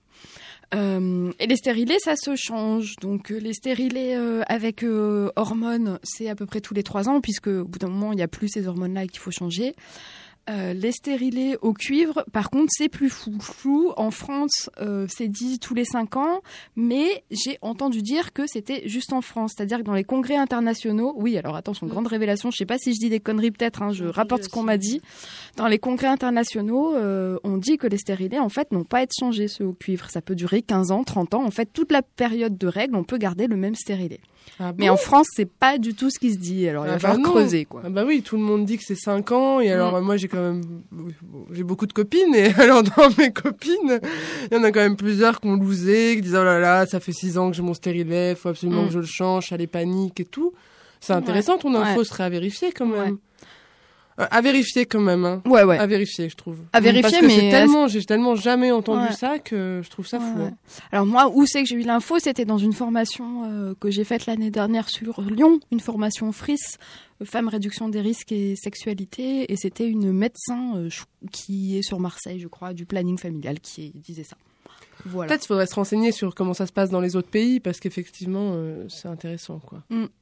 Euh, et les stérilés, ça se change. Donc euh, les stérilés euh, avec euh, hormones, c'est à peu près tous les trois ans, puisque au bout d'un moment, il n'y a plus ces hormones-là qu'il faut changer. Euh, les stérilés au cuivre, par contre, c'est plus flou. flou. En France, euh, c'est dit tous les cinq ans, mais j'ai entendu dire que c'était juste en France. C'est-à-dire que dans les congrès internationaux, oui, alors attention, grande révélation, je sais pas si je dis des conneries peut-être, hein, je Oui, rapporte ce qu'on m'a dit. Dans les congrès internationaux, euh, on dit que les stérilés, en fait, n'ont pas à être changés, ceux au cuivre. Ça peut durer quinze ans, trente ans. En fait, toute la période de règles, on peut garder le même stérilet. Ah bon Mais en France, c'est pas du tout ce qui se dit. Alors, il va Ah bah falloir non. creuser, quoi. Ah bah oui, tout le monde dit que c'est cinq ans. Et alors, Mm. euh, moi, j'ai quand même... J'ai beaucoup de copines. Et alors, dans mes copines, il y en a quand même plusieurs qui ont lousé, qui disent « Oh là là, ça fait six ans que j'ai mon stérilet, faut absolument Mm. que je le change, ça les panique et tout. » C'est intéressant, ton info Ouais. serait à vérifier quand même. Euh, à vérifier quand même, hein. Ouais, ouais. À vérifier, je trouve. À vérifier, Parce que mais c'est tellement, j'ai tellement jamais entendu Ouais. ça que je trouve ça fou. Ouais. hein. Alors moi, où c'est que j'ai eu l'info? C'était dans une formation euh, que j'ai faite l'année dernière sur Lyon, une formation F R I S, euh, Femmes, Réduction des risques et sexualité, et c'était une médecin euh, je- qui est sur Marseille, je crois, du planning familial, qui disait ça. Voilà. Peut-être qu'il faudrait se renseigner sur comment ça se passe dans les autres pays, parce qu'effectivement, euh, c'est intéressant, quoi.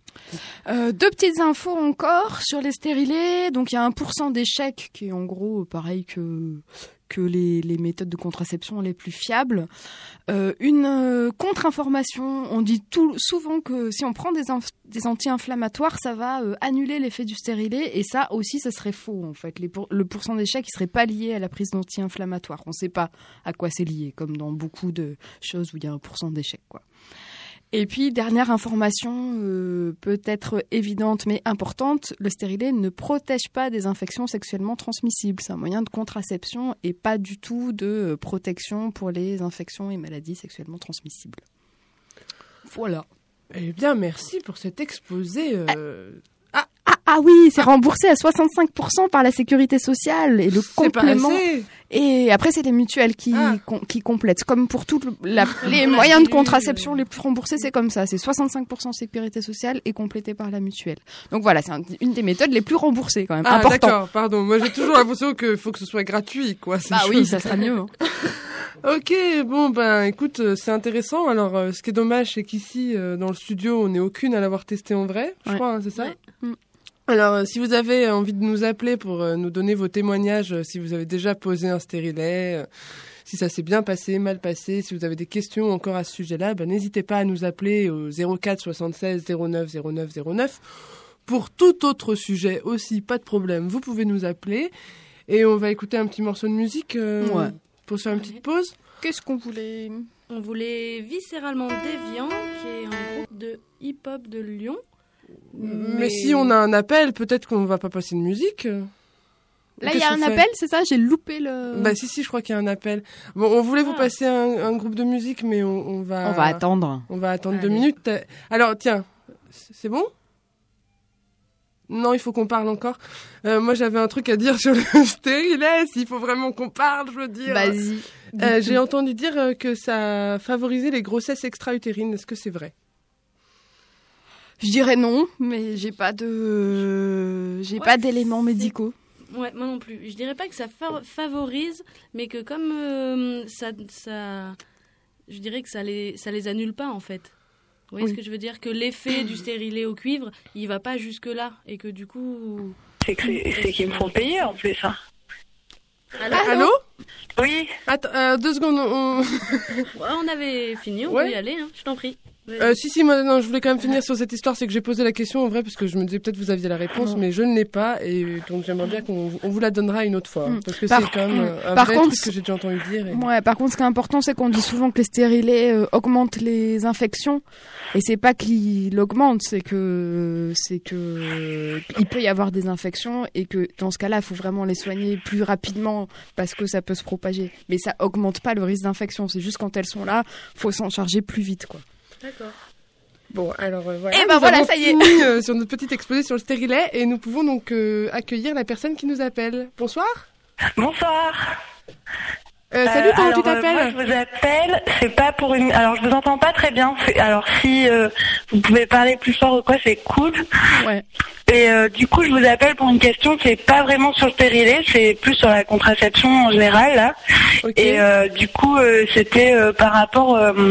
Euh, deux petites infos encore sur les stérilés. Donc il y a un pourcent d'échec qui est en gros pareil que que les, les méthodes de contraception les plus fiables. Euh, une euh, contre-information, on dit tout, souvent que si on prend des, inf- des anti-inflammatoires, ça va euh, annuler l'effet du stérilet, et ça aussi, ça serait faux en fait. Les pour- le pourcent d'échec, il serait pas lié à la prise d'anti-inflammatoires. On ne sait pas à quoi c'est lié, comme dans beaucoup de choses où il y a un pourcent d'échec, quoi. Et puis, dernière information, euh, peut-être évidente mais importante, le stérilet ne protège pas des infections sexuellement transmissibles. C'est un moyen de contraception et pas du tout de protection pour les infections et maladies sexuellement transmissibles. Voilà. Eh bien, merci pour cet exposé. euh, Ah, ah oui, c'est remboursé à soixante-cinq pour cent par la sécurité sociale et le C'est pas complément. assez. Et après, c'est les mutuelles qui, Ah. com- qui complètent. Comme pour tous les moyens de contraception les plus remboursés, c'est comme ça. C'est soixante-cinq pour cent sécurité sociale et complété par la mutuelle. Donc voilà, c'est un- une des méthodes les plus remboursées quand même. Ah, Important. d'accord, pardon. Moi, j'ai toujours l'impression qu'il faut que ce soit gratuit, quoi. ces Bah oui, choses. ça sera mieux. Hein. Ok, bon, ben, écoute, euh, c'est intéressant. Alors, euh, ce qui est dommage, c'est qu'ici, euh, dans le studio, on n'est aucune à l'avoir testé en vrai, je Ouais. crois, hein, c'est ça Ouais. Mm. Alors, euh, si vous avez envie de nous appeler pour euh, nous donner vos témoignages, euh, si vous avez déjà posé un stérilet, euh, si ça s'est bien passé, mal passé, si vous avez des questions encore à ce sujet-là, ben, n'hésitez pas à nous appeler au zéro quatre soixante-seize zéro neuf zéro neuf zéro neuf. Pour tout autre sujet aussi, pas de problème, vous pouvez nous appeler. Et on va écouter un petit morceau de musique euh, Ouais. pour se faire une petite pause. Qu'est-ce qu'on voulait? On voulait Viscéralement Déviant, qui est un groupe de hip-hop de Lyon. Mais si on a un appel, peut-être qu'on va pas passer de musique. Là, il y Qu'est-ce a qu'on un fait appel, c'est ça? J'ai loupé le... Bah si, si, je crois qu'il y a un appel. Bon, on voulait vous Ah. passer un, un groupe de musique, mais on, on va... On va attendre. On va attendre deux Allez. minutes. Alors, tiens, c'est bon? Non, il faut qu'on parle encore. Euh, moi, j'avais un truc à dire sur le stérilet. Il faut vraiment qu'on parle, je veux dire. Vas-y. Euh, J'ai entendu dire euh, que ça favorisait les grossesses extra-utérines. Est-ce que c'est vrai? Je dirais non, mais j'ai pas de, j'ai Ouais, pas d'éléments c'est- médicaux. Ouais, moi non plus. Je dirais pas que ça fa- favorise, mais que comme euh, ça, ça, je dirais que ça les, ça les annule pas en fait. Vous voyez Oui. ce que je veux dire? Que l'effet du stérilet au cuivre, il va pas jusque là, et que du coup. C'est que c'est, c'est qu'ils me font payer en plus. Hein. Allô, Allô? Oui, Attends, euh, deux secondes. On... Ouais, on avait fini, on Ouais. peut y aller, hein, je t'en prie. Vas-y. Euh, si, si, moi, non, je voulais quand même finir sur cette histoire. C'est que j'ai posé la question en vrai, parce que je me disais peut-être vous aviez la réponse, Non. mais je ne l'ai pas. Et donc j'aimerais bien qu'on on vous la donnera une autre fois. Mm. Parce que Par- c'est quand même euh, un Par vrai contre, truc que j'ai déjà entendu dire. Et... Ouais, par contre, ce qui est important, c'est qu'on dit souvent que les stérilets euh, augmentent les infections. Et c'est pas qu'ils augmentent, c'est que c'est que euh, il peut y avoir des infections et que dans ce cas-là, il faut vraiment les soigner plus rapidement parce que ça peut se propager. Mais ça augmente pas le risque d'infection. C'est juste quand elles sont là, faut s'en charger plus vite, quoi. D'accord. Bon, alors euh, voilà. Eh ben nous voilà, avons ça y est. fini, euh, sur notre petite exposé sur le stérilet et nous pouvons donc euh, accueillir la personne qui nous appelle. Bonsoir. bonsoir. Euh, salut, Euh, comment alors, tu euh, t'appelles? moi, je vous appelle, c'est pas pour une... Alors, je vous entends pas très bien. C'est- Alors, si euh, vous pouvez parler plus fort ou quoi, c'est cool. Ouais. Et euh, du coup, je vous appelle pour une question qui est pas vraiment sur le stérilet, c'est plus sur la contraception en général, là. Ok. Et euh, du coup, euh, c'était euh, par rapport euh,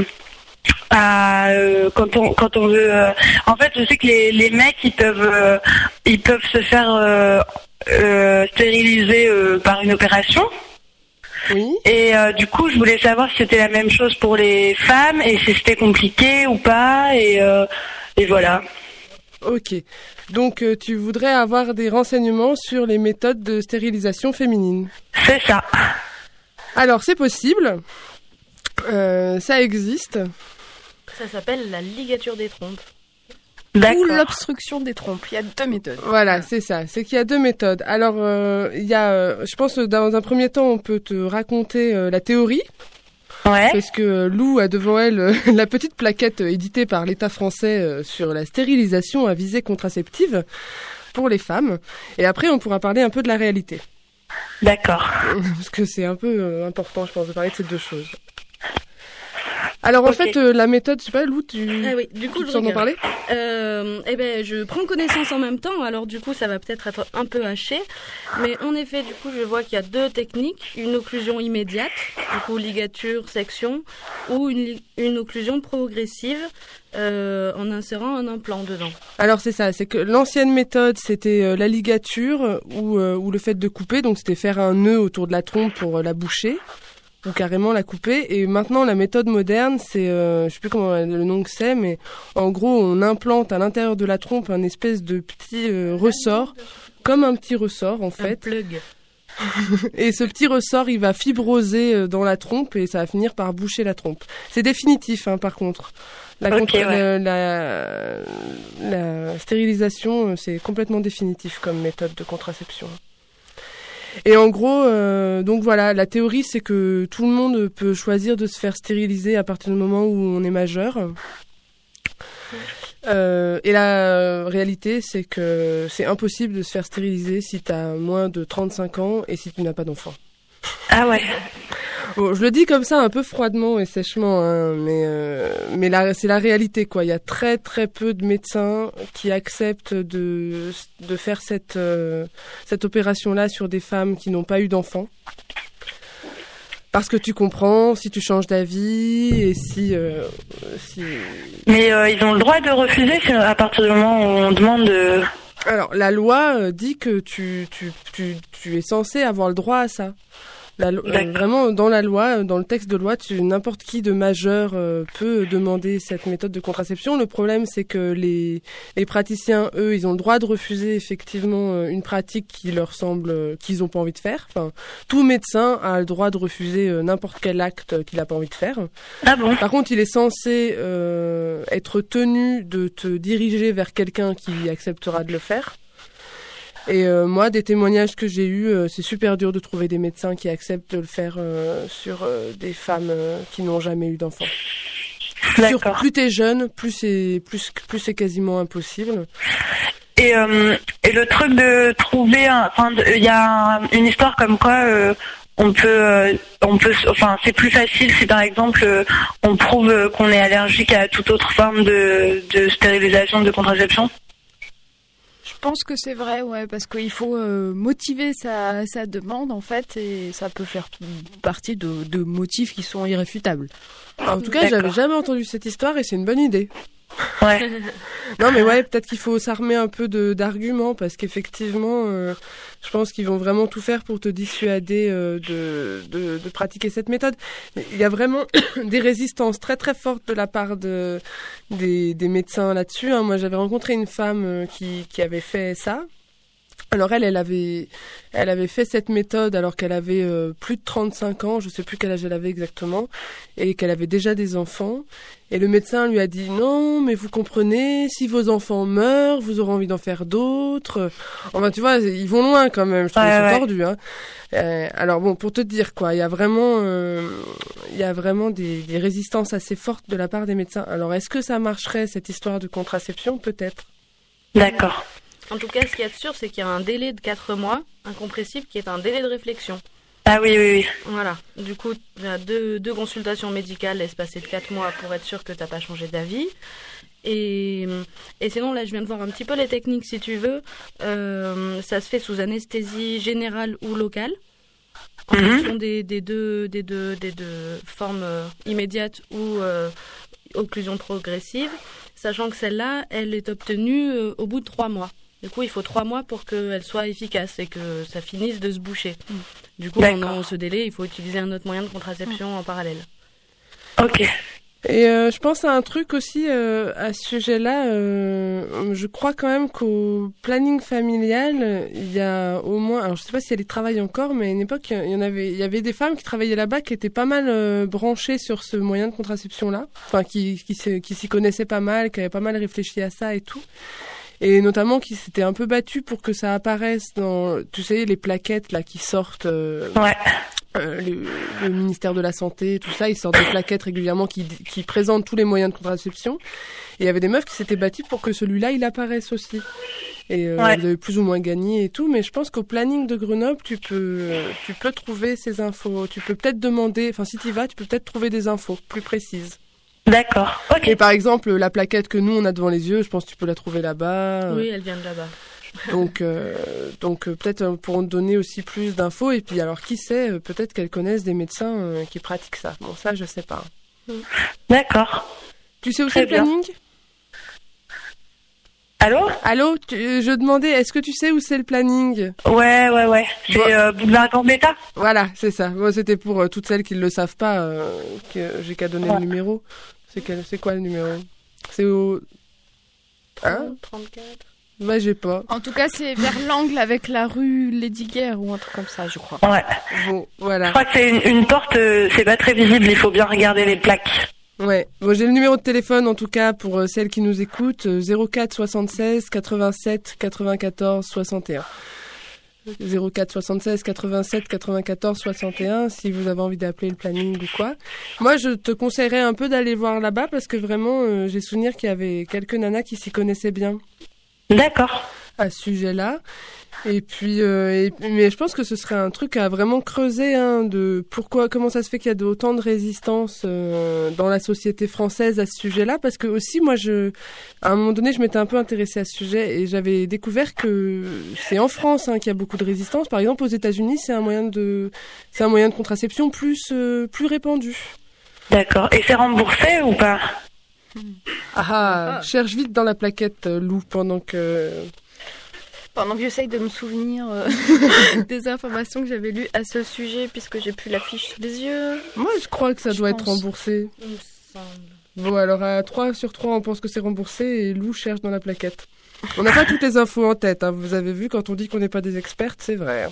à euh, quand on quand on veut. euh, en fait, je sais que les, les mecs ils peuvent euh, ils peuvent se faire euh, euh, stériliser euh, par une opération. Oui. Et euh, du coup, je voulais savoir si c'était la même chose pour les femmes et si c'était compliqué ou pas. Et euh, et voilà. Ok. Donc, euh, tu voudrais avoir des renseignements sur les méthodes de stérilisation féminine. C'est ça. Alors, c'est possible. Euh, ça existe. Ça s'appelle la ligature des trompes. Ou D'accord. l'obstruction des trompes. Il y a deux méthodes. Voilà, c'est ça. C'est qu'il y a deux méthodes. Alors, euh, il y a, euh, je pense, que dans un premier temps, on peut te raconter euh, la théorie. Ouais. Parce que euh, Lou a devant elle euh, la petite plaquette euh, éditée par l'État français euh, sur la stérilisation à visée contraceptive pour les femmes. Et après, on pourra parler un peu de la réalité. D'accord. Parce que c'est un peu euh, important, je pense, de parler de ces deux choses. Alors, en Ok. fait, euh, la méthode, je sais pas, Lou, tu, Ah oui, du coup, tu je t'en en regarde. parler Euh, eh ben, je prends connaissance en même temps, alors du coup, ça va peut-être être un peu haché. Mais en effet, du coup, je vois qu'il y a deux techniques. Une occlusion immédiate, du coup, ligature, section, ou une, li- une occlusion progressive euh, en insérant un implant dedans. Alors c'est ça, c'est que l'ancienne méthode c'était euh, la ligature ou, euh, ou le fait de couper, donc c'était faire un nœud autour de la trompe pour euh, la boucher ou carrément la couper. Et maintenant la méthode moderne c'est, euh, je sais plus comment le nom que c'est, mais en gros on implante à l'intérieur de la trompe un espèce de petit euh, ressort, comme un petit ressort en Un fait. plug. Et ce petit ressort il va fibroser euh, dans la trompe et ça va finir par boucher la trompe. C'est définitif hein, par contre. La, Ok, contre- ouais. le- la, la stérilisation, euh, c'est complètement définitif comme méthode de contraception. Et en gros, euh, donc voilà, la théorie, c'est que tout le monde peut choisir de se faire stériliser à partir du moment où on est majeur. Euh, et la réalité, c'est que c'est impossible de se faire stériliser si tu as moins de trente-cinq ans et si tu n'as pas d'enfant. Ah ouais. Bon, je le dis comme ça un peu froidement et sèchement, hein, mais euh, mais là c'est la réalité quoi. Il y a très très peu de médecins qui acceptent de de faire cette euh, cette opération là sur des femmes qui n'ont pas eu d'enfants. Parce que tu comprends, si tu changes d'avis et si euh, si Mais euh, ils ont le droit de refuser c'est à partir du moment où on demande de... alors la loi euh, dit que tu tu tu tu es censé avoir le droit à ça. La, lo- euh, D'accord. vraiment, dans la loi, euh, dans le texte de loi, tu, n'importe qui de majeur euh, peut demander cette méthode de contraception. Le problème, c'est que les, les praticiens, eux, ils ont le droit de refuser effectivement euh, une pratique qui leur semble, euh, qu'ils n'ont pas envie de faire. Enfin, tout médecin a le droit de refuser euh, n'importe quel acte euh, qu'il n'a pas envie de faire. Ah bon? Par contre, il est censé euh, être tenu de te diriger vers quelqu'un qui acceptera de le faire. Et euh, moi, des témoignages que j'ai eus, euh, c'est super dur de trouver des médecins qui acceptent de le faire euh, sur euh, des femmes euh, qui n'ont jamais eu d'enfants. Sur, D'accord. plus t'es jeune, plus c'est plus plus c'est quasiment impossible. Et, euh, et le truc de trouver un... Enfin, de- il y a un- une histoire comme quoi... euh, on peut, euh, on peut, enfin, c'est plus facile si par exemple euh, on prouve euh, qu'on est allergique à toute autre forme de, de stérilisation, de contraception. Je pense que c'est vrai, ouais, parce qu'il faut euh, motiver sa, sa demande en fait, et ça peut faire partie de, de motifs qui sont irréfutables. En tout cas, D'accord. j'avais jamais entendu cette histoire et c'est une bonne idée. Ouais. Non mais ouais, peut-être qu'il faut s'armer un peu de d'arguments parce qu'effectivement, euh, je pense qu'ils vont vraiment tout faire pour te dissuader euh, de, de de pratiquer cette méthode. Il y a vraiment des résistances très très fortes de la part de des des médecins là-dessus. Hein. Moi, j'avais rencontré une femme euh, qui qui avait fait ça. Alors elle, elle avait, elle avait fait cette méthode alors qu'elle avait euh, plus de trente-cinq ans, je sais plus quel âge elle avait exactement, et qu'elle avait déjà des enfants. Et le médecin lui a dit non, mais vous comprenez, si vos enfants meurent, vous aurez envie d'en faire d'autres. Enfin, tu vois, ils vont loin quand même. Je trouve ouais, qu'ils sont ouais. tordus. Hein. Euh, alors bon, pour te dire quoi, il y a vraiment, euh, il y a vraiment des, des résistances assez fortes de la part des médecins. Alors est-ce que ça marcherait cette histoire de contraception? Peut-être. D'accord. En tout cas, ce qu'il y a de sûr, c'est qu'il y a un délai de quatre mois incompressible qui est un délai de réflexion. Ah oui, oui, oui. Voilà. Du coup, il y a deux, deux consultations médicales espacées de quatre mois pour être sûr que tu n'as pas changé d'avis. Et, et sinon, là, je viens de voir un petit peu les techniques, si tu veux. Euh, ça se fait sous anesthésie générale ou locale, en Mm-hmm. fonction des, des, deux, des, deux, des deux formes euh, immédiates ou euh, occlusion progressive, sachant que celle-là, elle est obtenue euh, au bout de trois mois. Du coup, il faut trois mois pour qu'elle soit efficace et que ça finisse de se boucher. Du coup, D'accord. pendant ce délai, il faut utiliser un autre moyen de contraception mmh. en parallèle. Ok. Et euh, je pense à un truc aussi euh, à ce sujet-là. Euh, je crois quand même qu'au planning familial, il y a au moins, alors je sais pas si elle y travaille encore, mais à une époque, il y en avait, il y avait des femmes qui travaillaient là-bas qui étaient pas mal euh, branchées sur ce moyen de contraception-là, enfin qui qui, qui, qui s'y connaissaient pas mal, qui avaient pas mal réfléchi à ça et tout. Et notamment qui s'étaient un peu battus pour que ça apparaisse dans, tu sais, les plaquettes là qui sortent. Euh, ouais. Euh, le, le ministère de la Santé, tout ça, ils sortent des plaquettes régulièrement qui, qui présentent tous les moyens de contraception. Et il y avait des meufs qui s'étaient battues pour que celui-là, il apparaisse aussi. Et euh, ouais. Vous avez plus ou moins gagné et tout, mais je pense qu'au planning de Grenoble, tu peux, tu peux trouver ces infos. Tu peux peut-être demander, enfin si tu y vas, tu peux peut-être trouver des infos plus précises. D'accord, ok. Et par exemple, la plaquette que nous, on a devant les yeux, je pense que tu peux la trouver là-bas. Oui, elle vient de là-bas. Donc, euh, donc euh, peut-être euh, pour en donner aussi plus d'infos. Et puis, alors, qui sait, euh, peut-être qu'elles connaissent des médecins euh, qui pratiquent ça. Bon, ça, je sais pas. D'accord. Tu sais où c'est le planning ? Allô ? Allô, tu, euh, je demandais, est-ce que tu sais où c'est le planning ? Ouais, ouais, ouais. C'est bon. euh, Boulevard Gambetta ? Voilà, c'est ça. Bon, c'était pour euh, toutes celles qui ne le savent pas, euh, que j'ai qu'à donner ouais. le numéro. C'est, quel, c'est quoi le numéro ? C'est au... Hein ? trente-quatre. Bah, j'ai pas. En tout cas, c'est vers l'angle avec la rue Lesdiguières ou un truc comme ça, je crois. Ouais. Bon, voilà. Je crois que c'est une, une porte, euh, c'est pas très visible, il faut bien regarder les plaques. Ouais. Bon, j'ai le numéro de téléphone, en tout cas, pour euh, celles qui nous écoutent, euh, zéro quatre soixante-seize quatre-vingt-sept quatre-vingt-quatorze soixante et un. zéro quatre soixante-seize quatre-vingt-sept quatre-vingt-quatorze soixante et un, si vous avez envie d'appeler le planning ou quoi. Moi, je te conseillerais un peu d'aller voir là-bas, parce que vraiment, euh, j'ai souvenir qu'il y avait quelques nanas qui s'y connaissaient bien. D'accord. À ce sujet-là. Et puis, euh, et, mais je pense que ce serait un truc à vraiment creuser, hein, de pourquoi, comment ça se fait qu'il y a autant de résistance euh, dans la société française à ce sujet-là, parce que aussi, moi, je, à un moment donné, je m'étais un peu intéressée à ce sujet et j'avais découvert que c'est en France hein, qu'il y a beaucoup de résistance. Par exemple, aux États-Unis, c'est un moyen de, c'est un moyen de contraception plus, euh, plus répandu. D'accord. Et c'est remboursé ou pas ? Ah, ah, cherche vite dans la plaquette, Lou, pendant que... Pendant que j'essaye de me souvenir euh, des informations que j'avais lues à ce sujet, puisque j'ai plus la fiche sous les yeux. Moi, je crois que ça je doit pense. être remboursé. Il me semble. Bon, alors à trois sur trois, on pense que c'est remboursé et Lou cherche dans la plaquette. On n'a pas toutes les infos en tête, hein. Vous avez vu, quand on dit qu'on n'est pas des expertes, c'est vrai.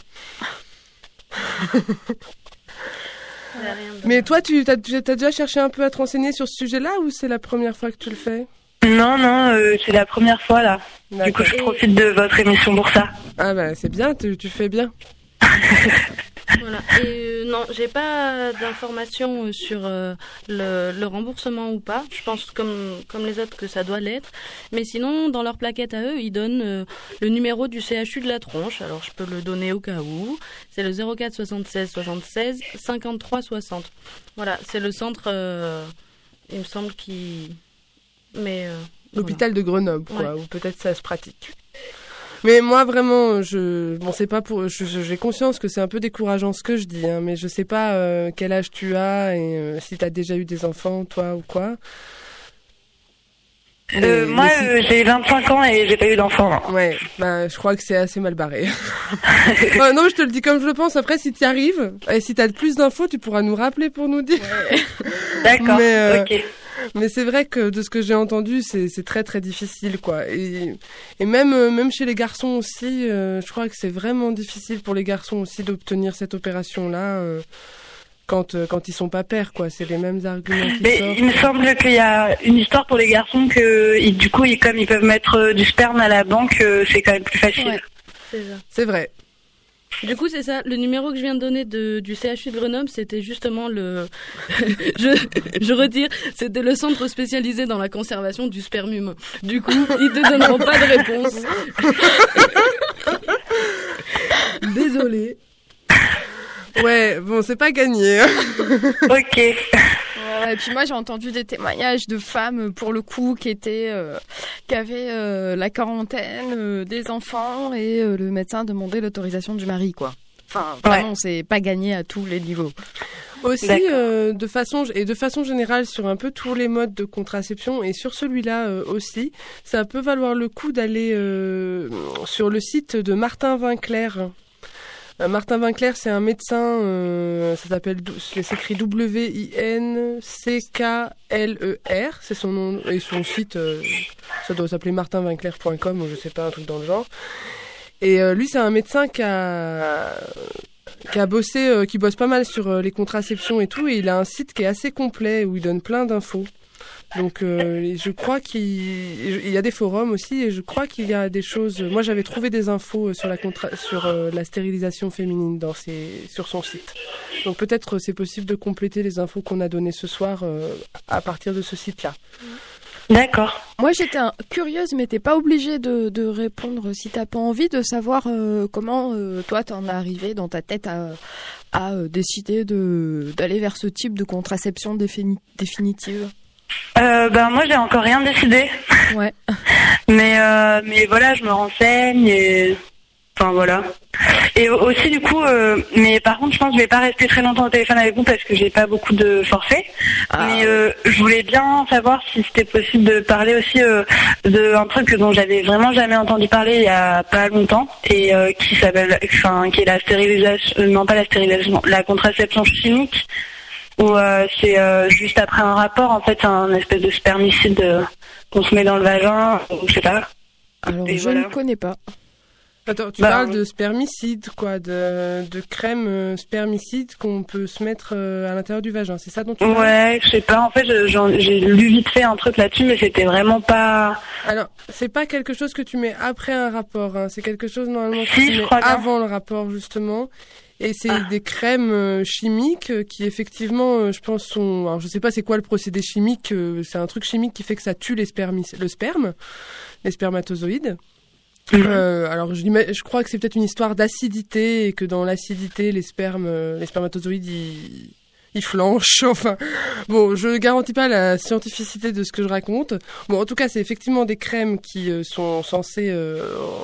Mais toi, tu as déjà cherché un peu à te renseigner sur ce sujet-là ou c'est la première fois que tu le fais ? Non, non, euh, c'est la première fois là. D'accord. Du coup, je profite de votre émission pour ça. Ah bah c'est bien, tu, tu fais bien. Voilà. Et euh, non, j'ai pas d'informations sur euh, le, le remboursement ou pas. Je pense comme comme les autres que ça doit l'être. Mais sinon, dans leur plaquette à eux, ils donnent euh, le numéro du C H U de la Tronche. Alors je peux le donner au cas où. C'est le zéro quatre soixante-seize soixante-seize cinquante-trois soixante. Voilà, c'est le centre. Euh, il me semble qui. Mais euh, l'hôpital voilà. de Grenoble, quoi. Ouais. Ou peut-être ça se pratique. Mais moi, vraiment, je, bon, c'est pas pour, je, je, j'ai conscience que c'est un peu décourageant ce que je dis, hein, mais je sais pas euh, quel âge tu as et euh, si t'as déjà eu des enfants, toi ou quoi. Euh, Mais- moi, mais si- euh, j'ai vingt-cinq ans et j'ai pas eu d'enfant. Ouais, bah, je crois que c'est assez mal barré. Ouais, non, mais je te le dis comme je le pense. Après, si t'y arrives, et si t'as plus d'infos, tu pourras nous rappeler pour nous dire. D'accord, Mais, euh, ok. Mais c'est vrai que de ce que j'ai entendu, c'est, c'est très très difficile, quoi. Et, et même, euh, même chez les garçons aussi, euh, je crois que c'est vraiment difficile pour les garçons aussi d'obtenir cette opération-là euh, quand, euh, quand ils sont pas pères, quoi. C'est les mêmes arguments qui Mais sortent. il me semble qu'il y a une histoire pour les garçons que, ils- du coup, ils, comme ils peuvent mettre euh, du sperme à la banque, euh, c'est quand même plus facile. Ouais, c'est ça. C'est vrai. Du coup, c'est ça. Le numéro que je viens de donner de, du C H U de Grenoble, c'était justement le. je, je retire. C'était le centre spécialisé dans la conservation du sperme humain. Du coup, ils te donneront pas de réponse. Désolé. Ouais, bon, c'est pas gagné. Ok. Ouais, et puis moi j'ai entendu des témoignages de femmes pour le coup qui étaient euh, qui avaient euh, la quarantaine, euh, des enfants et euh, le médecin demandait l'autorisation du mari quoi. Enfin vraiment Ouais. c'est pas gagné à tous les niveaux. Aussi, D'accord. euh, de façon et de façon générale sur un peu tous les modes de contraception et sur celui-là euh, aussi, ça peut valoir le coup d'aller euh, sur le site de Martin Winkler. Euh, Martin Winkler, c'est un médecin, euh, ça s'appelle, c'est écrit W I N C K L E R, c'est son nom et son site, euh, ça doit s'appeler martin winkler point com ou je sais pas un truc dans le genre. Et euh, lui, c'est un médecin qui a qui a bossé, euh, qui bosse pas mal sur euh, les contraceptions et tout, et il a un site qui est assez complet où il donne plein d'infos. Donc, euh, je crois qu'il il y a des forums aussi, et je crois qu'il y a des choses. Moi, j'avais trouvé des infos sur la contra... sur euh, la stérilisation féminine dans ses... sur son site. Donc, peut-être c'est possible de compléter les infos qu'on a données ce soir euh, à partir de ce site-là. D'accord. Moi j'étais un- curieuse mais t'es pas obligée de, de répondre si t'as pas envie de savoir euh, comment euh, toi t'en es arrivé dans ta tête à, à euh, décider de d'aller vers ce type de contraception défini- définitive. Euh, ben moi, j'ai encore rien décidé. Ouais. Mais euh, mais voilà, je me renseigne et enfin voilà. Et aussi du coup, euh, mais par contre, je pense que je vais pas rester très longtemps au téléphone avec vous parce que j'ai pas beaucoup de forfait. Ah. Mais euh, je voulais bien savoir si c'était possible de parler aussi euh, de un truc dont j'avais vraiment jamais entendu parler il y a pas longtemps et euh, qui s'appelle, enfin, qui est la stérilisation, euh, non pas la stérilisation, la contraception chimique. Où euh, c'est euh, juste après un rapport, en fait, un espèce de spermicide euh, qu'on se met dans le vagin, ou je sais pas. Alors Et je voilà. ne connais pas. Attends, tu Bah, parles oui. de spermicide, quoi, de, de crème euh, spermicide qu'on peut se mettre euh, à l'intérieur du vagin, c'est ça dont tu parles ? Ouais, je sais pas, en fait, je- j'en- j'ai lu vite fait un truc là-dessus, mais c'était vraiment pas... Alors, c'est pas quelque chose que tu mets après un rapport, hein. C'est quelque chose normalement que Si, tu je mets crois bien. avant le rapport, justement. Et c'est Ah. des crèmes euh, chimiques euh, qui, effectivement, euh, je pense, sont... Alors, je sais pas c'est quoi le procédé chimique, euh, c'est un truc chimique qui fait que ça tue les spermis... le sperme, les spermatozoïdes. Mhm. Euh, alors, je, l'ima- je crois que c'est peut-être une histoire d'acidité et que dans l'acidité, les spermes, euh, les spermatozoïdes, ils... ils flanchent, enfin... Bon, je garantis pas la scientificité de ce que je raconte. Bon, en tout cas, c'est effectivement des crèmes qui euh, sont censées euh,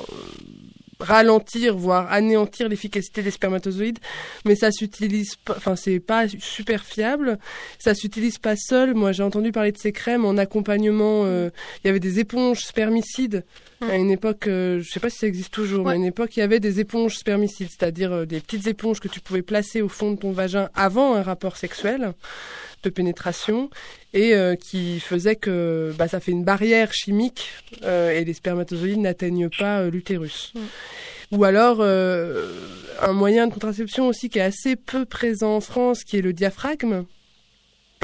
ralentir, voire anéantir l'efficacité des spermatozoïdes, mais ça s'utilise pas, enfin, c'est pas super fiable. Ça s'utilise pas seul. Moi, j'ai entendu parler de ces crèmes en accompagnement. euh, Il y avait des éponges spermicides. À une époque, euh, je sais pas si ça existe toujours, mais à une époque, il y avait des éponges spermicides, c'est-à-dire euh, des petites éponges que tu pouvais placer au fond de ton vagin avant un rapport sexuel de pénétration et euh, qui faisait que bah, ça fait une barrière chimique euh, et les spermatozoïdes n'atteignent pas euh, l'utérus. Mm. Ou alors euh, un moyen de contraception aussi qui est assez peu présent en France, qui est le diaphragme.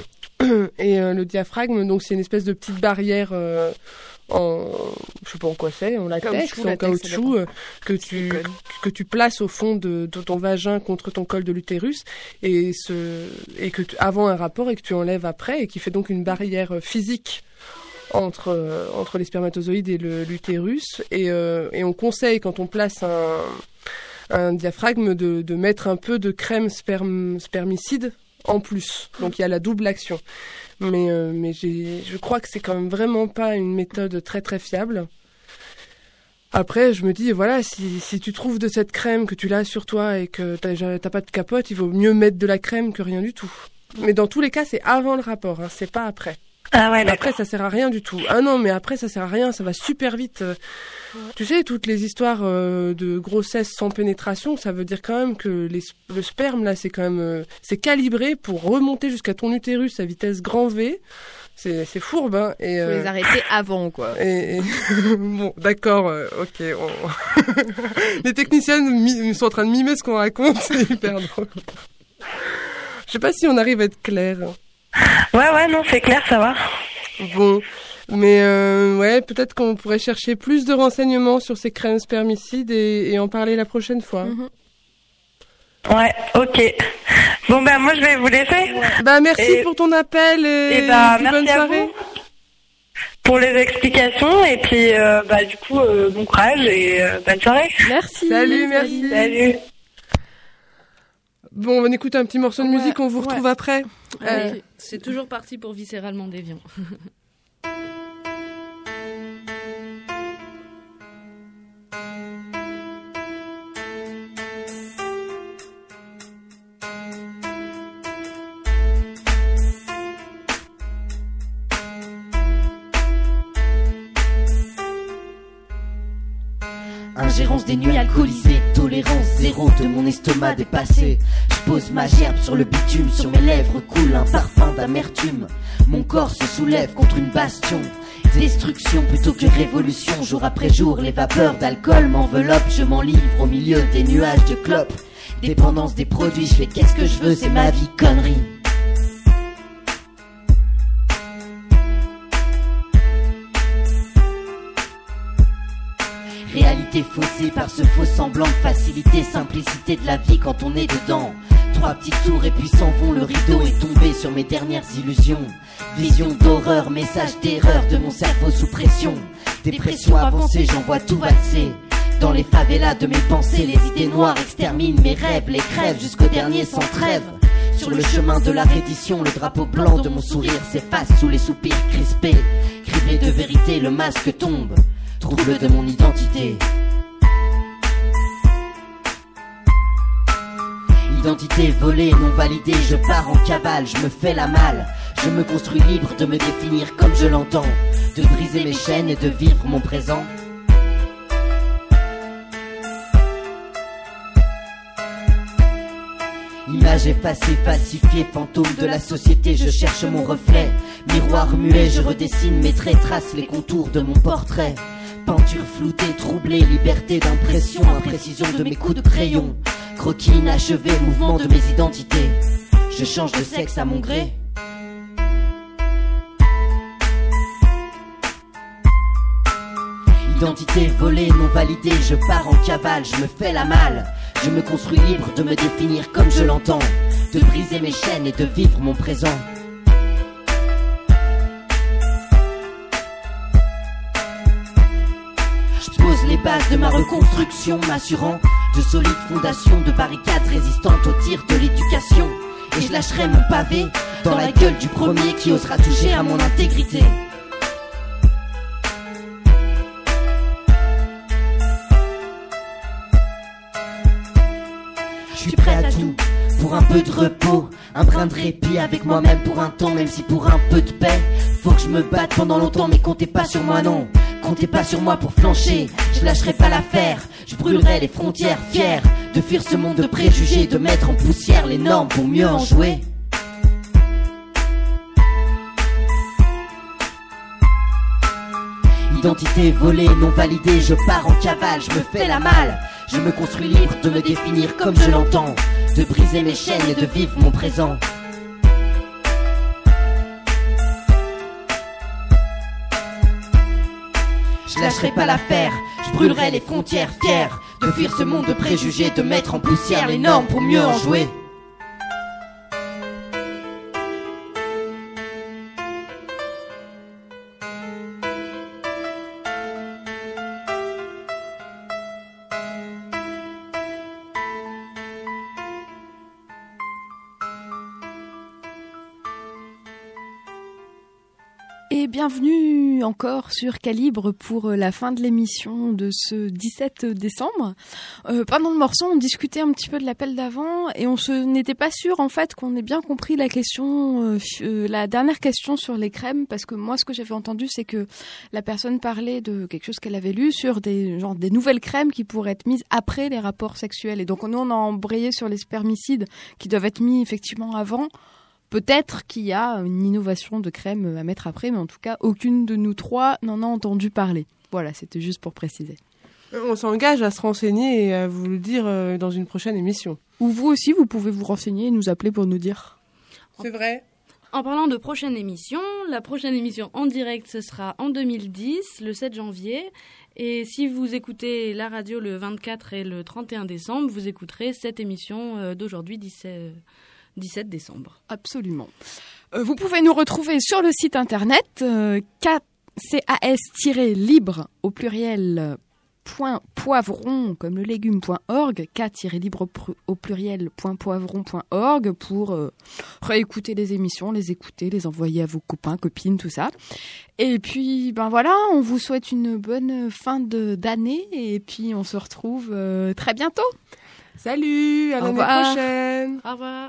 Et euh, le diaphragme, donc c'est une espèce de petite barrière euh, en, je sais pas en quoi c'est, en latex, caoutchouc, en latex, caoutchouc, euh, que tu que tu places au fond de, de ton vagin contre ton col de l'utérus et ce et que tu, avant un rapport et que tu enlèves après et qui fait donc une barrière physique entre euh, entre les spermatozoïdes et le, l'utérus et euh, et on conseille quand on place un un diaphragme de de mettre un peu de crème sperm, spermicide en plus. Donc il y a la double action. Mais euh, mais j'ai je crois que c'est quand même vraiment pas une méthode très très fiable. Après, je me dis voilà, si si tu trouves de cette crème que tu l'as sur toi et que t'as t'as pas de capote, il vaut mieux mettre de la crème que rien du tout. Mais dans tous les cas, c'est avant le rapport, hein, c'est pas après. Ah ouais, après, ça sert à rien du tout. Ah non, mais après, ça sert à rien, ça va super vite. Ouais. Tu sais, toutes les histoires euh, de grossesse sans pénétration, ça veut dire quand même que les, le sperme, là, c'est quand même... Euh, c'est calibré pour remonter jusqu'à ton utérus à vitesse grand V. C'est, c'est fourbe, hein. Et, faut euh, les arrêter avant, quoi. Et, et bon, d'accord, euh, ok. On... les techniciennes mi- sont en train de mimer ce qu'on raconte, c'est hyper drôle. Je sais pas si on arrive à être clair. Ouais, ouais, non, c'est clair, ça va. Bon, mais euh, ouais, peut-être qu'on pourrait chercher plus de renseignements sur ces crèmes spermicides et, et en parler la prochaine fois. Mm-hmm. Ouais, ok. Bon, ben moi, je vais vous laisser. Bah, merci et, pour ton appel et, et bah, et merci bonne à soirée. vous pour les explications et puis, euh, bah, du coup, euh, bon courage et euh, bonne soirée. Merci. Salut, merci. Salut. Bon, on écoute un petit morceau de ouais, musique, on vous retrouve ouais. après. Euh, c'est toujours parti pour Viscéralement Déviant. Ingérence des nuits alcoolisées, tolérance zéro de mon estomac dépassé. Je pose ma gerbe sur le bitume, sur mes lèvres coule un parfum d'amertume. Mon corps se soulève contre une bastion, destruction plutôt que révolution. Jour après jour, les vapeurs d'alcool m'enveloppent. Je m'en livre au milieu des nuages de clopes. Dépendance des produits, je fais qu'est-ce que je veux, c'est ma vie, connerie. Réalité faussée par ce faux semblant de facilité, simplicité de la vie quand on est dedans. Trois petits tours et puis s'en vont, le rideau est tombé sur mes dernières illusions. Vision d'horreur, message d'erreur de mon cerveau sous pression. Dépression avancée, j'en vois tout valser. Dans les favelas de mes pensées, les idées noires exterminent mes rêves, les crèves jusqu'au dernier sans trêve. Sur le chemin de la reddition, le drapeau blanc de mon sourire s'efface sous les soupirs crispés. Criblé de vérité, le masque tombe. Trouble de mon identité. Identité volée, non validée, je pars en cavale, je me fais la malle. Je me construis libre de me définir comme je l'entends, de briser mes chaînes et de vivre mon présent. Image effacée, falsifiée, fantôme de la société, je cherche mon reflet. Miroir muet, je redessine mes traits, trace les contours de mon portrait. Peinture floutée, troublée, liberté d'impression, imprécision de mes coups de crayon. Croquis inachevé, mouvement de mes identités. Je change de sexe à mon gré. Identité volée, non validée, je pars en cavale, je me fais la malle. Je me construis libre de me définir comme je l'entends, de briser mes chaînes et de vivre mon présent. Je pose les bases de ma reconstruction, m'assurant de solides fondations, de barricades résistantes aux tirs de l'éducation. Et je lâcherai mon pavé dans la gueule du premier qui osera toucher à mon intégrité. Je suis prêt à tout, pour un peu de repos, un brin de répit avec moi-même pour un temps, même si pour un peu de paix, faut que je me batte pendant longtemps, mais comptez pas sur moi non, comptez pas sur moi pour flancher, je lâcherai pas l'affaire, je brûlerai les frontières, fier de fuir ce monde de préjugés, de mettre en poussière les normes pour mieux en jouer. Identité volée, non validée, je pars en cavale, je me fais la malle. Je me construis libre de me définir comme je l'entends, de briser mes chaînes et de vivre mon présent. je lâcherai pas l'affaire. Je brûlerai les frontières, fier de fuir ce monde de préjugés, de mettre en poussière les normes pour mieux en jouer. Et bienvenue encore sur Calibre pour la fin de l'émission de ce dix-sept décembre. Euh, pendant le morceau, on discutait un petit peu de l'appel d'avant et on se n'était pas sûr en fait qu'on ait bien compris la question, euh, euh, la dernière question sur les crèmes, parce que moi ce que j'avais entendu c'est que la personne parlait de quelque chose qu'elle avait lu sur des genre des nouvelles crèmes qui pourraient être mises après les rapports sexuels. Et donc nous on a embrayé sur les spermicides qui doivent être mis effectivement avant. Peut-être qu'il y a une innovation de crème à mettre après, mais en tout cas, aucune de nous trois n'en a entendu parler. Voilà, c'était juste pour préciser. On s'engage à se renseigner et à vous le dire dans une prochaine émission. Ou vous aussi, vous pouvez vous renseigner et nous appeler pour nous dire. C'est vrai. En parlant de prochaine émission, la prochaine émission en direct, ce sera en deux mille dix, le sept janvier. Et si vous écoutez la radio le vingt-quatre et le trente et un décembre, vous écouterez cette émission d'aujourd'hui, dix-sept décembre. Absolument. Euh, vous pouvez nous retrouver sur le site internet euh, cas-libre au pluriel point poivron comme le légume point org, cas-libre au pluriel point poivron point org pour euh, réécouter les émissions, les écouter, les envoyer à vos copains, copines, tout ça. Et puis ben voilà, on vous souhaite une bonne fin de, d'année et puis on se retrouve euh, très bientôt. Salut, à l'année prochaine. Au revoir.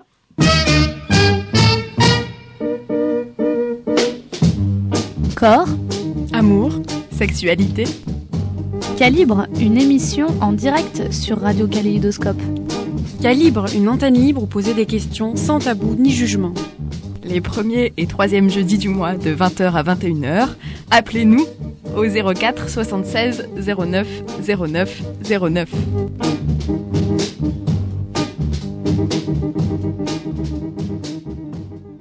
Corps, amour, sexualité. Calibre, une émission en direct sur Radio Kaléidoscope. Calibre, une antenne libre où poser des questions sans tabou ni jugement. Les premiers et troisièmes jeudis du mois de vingt heures à vingt et une heures. Appelez-nous au zéro quatre soixante-seize zéro neuf zéro neuf zéro neuf.